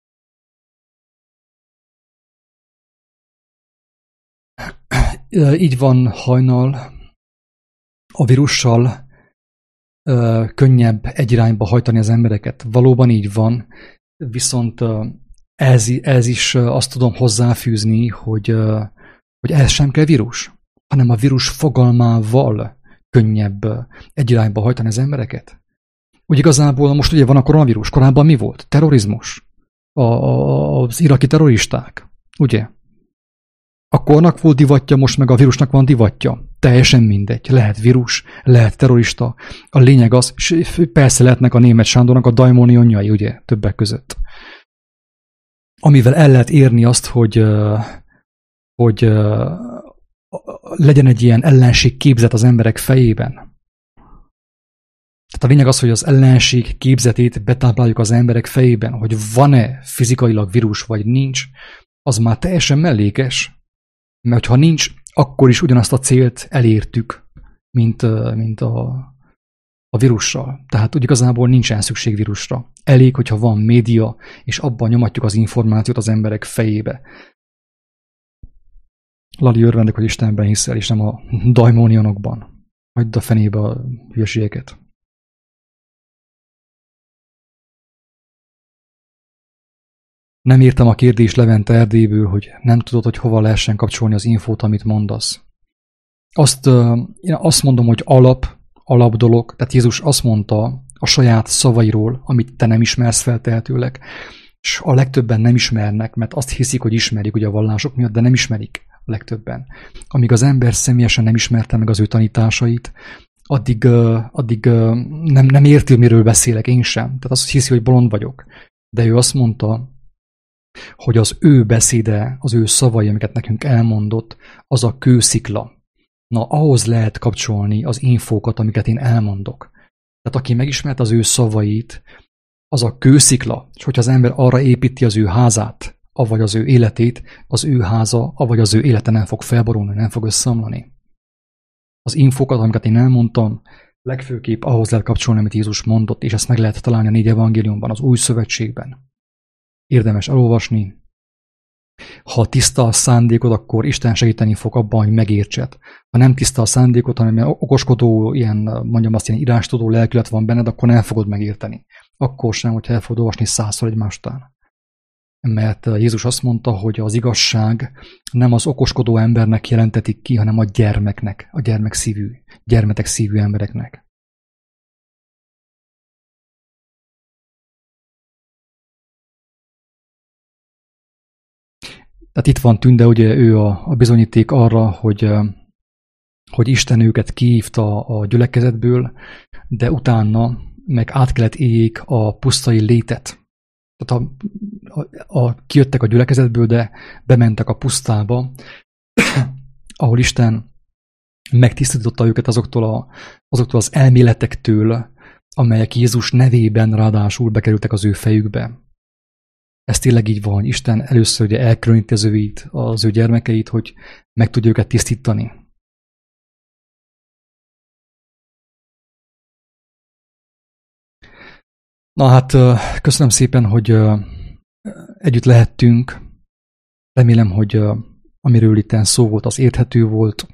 Így van hajnal, a vírussal ö, könnyebb egy irányba hajtani az embereket. Valóban így van, viszont ö, ez, ez is ö, azt tudom hozzáfűzni, hogy, ö, hogy ehhez sem kell vírus, hanem a vírus fogalmával könnyebb ö, egy irányba hajtani az embereket. Úgy igazából most ugye van a koronavírus, korábban mi volt? Terrorizmus. A, a, az iraki terroristák, ugye? A kornak volt divatja, most meg a vírusnak van divatja. Teljesen mindegy. Lehet vírus, lehet terrorista. A lényeg az, persze lehetnek a Németh Sándornak a daimonionyai, ugye, többek között. amivel el lehet érni azt, hogy, hogy legyen egy ilyen ellenség képzet az emberek fejében. Tehát a lényeg az, hogy az ellenség képzetét betápláljuk az emberek fejében, hogy van-e fizikailag vírus, vagy nincs, az már teljesen mellékes. Mert ha nincs, akkor is ugyanazt a célt elértük, mint, mint a, a vírussal. Tehát úgy igazából nincsen szükség vírusra. Elég, hogyha van média, és abban nyomatjuk az információt az emberek fejébe. Lali, örvendek, hogy Istenben hiszel, és nem a daimónionokban. Hagyd a fenébe a hülyeségeket. Nem írtam a kérdést Levente Erdélyből, hogy nem tudod, hogy hova lehessen kapcsolni az infót, amit mondasz. Azt, én azt mondom, hogy alap, alap dolog, tehát Jézus azt mondta a saját szavairól, amit te nem ismersz feltehetőleg, és a legtöbben nem ismernek, mert azt hiszik, hogy ismerik ugye a vallások miatt, de nem ismerik a legtöbben. Amíg az ember személyesen nem ismerte meg az ő tanításait, addig, addig nem, nem érti, miről beszélek, én sem. Tehát azt hiszi, hogy bolond vagyok. De ő azt mondta, hogy az ő beszéde, az ő szavai, amiket nekünk elmondott, az a kőszikla. Na, ahhoz lehet kapcsolni az infókat, amiket én elmondok. Tehát aki megismert az ő szavait, az a kőszikla, és hogyha az ember arra építi az ő házát, avagy az ő életét, az ő háza, avagy az ő élete nem fog felborulni, nem fog összeomlani. Az infókat, amiket én elmondtam, legfőképp ahhoz lehet kapcsolni, amit Jézus mondott, és ezt meg lehet találni a négy evangéliumban, az új szövetségben. Érdemes elolvasni. Ha tiszta a szándékod, akkor Isten segíteni fog abban, hogy megértsed. Ha nem tiszta a szándékod, hanem ilyen okoskodó, ilyen, mondjam azt, ilyen írástudó lelkület van benned, akkor nem fogod megérteni. Akkor sem, hogyha el fogod olvasni százszor egymástán. Mert Jézus azt mondta, hogy az igazság nem az okoskodó embernek jelentetik ki, hanem a gyermeknek, a gyermek szívű, gyermetek szívű embereknek. Tehát itt van Tünde, ugye ő a, a bizonyíték arra, hogy, hogy Isten őket kihívta a gyülekezetből, de utána meg át kellett éljék a pusztai létet. Tehát a, a, a, kijöttek a gyülekezetből, de bementek a pusztába, ahol Isten megtisztította őket azoktól, a, azoktól az elméletektől, amelyek Jézus nevében ráadásul bekerültek az ő fejükbe. Ez tényleg így van, Isten először ugye elkülöníti az őit, az ő gyermekeit, hogy meg tudja őket tisztítani. Na hát, köszönöm szépen, hogy együtt lehettünk. Remélem, hogy amiről itt szó volt, az érthető volt.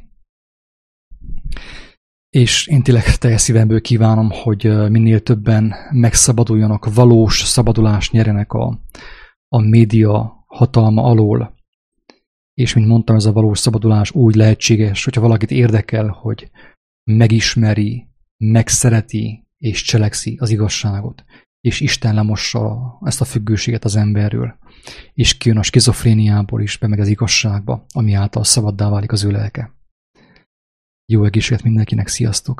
És én tényleg teljes szívemből kívánom, hogy minél többen megszabaduljanak, valós szabadulást nyerjenek a, a média hatalma alól. És mint mondtam, ez a valós szabadulás úgy lehetséges, hogyha valakit érdekel, hogy megismeri, megszereti és cselekszi az igazságot, és Isten lemossa ezt a függőséget az emberről, és kijön a skizofréniából is, bemegy az igazságba, ami által szabaddá válik az ő lelke. Jó egészséget mindenkinek, sziasztok!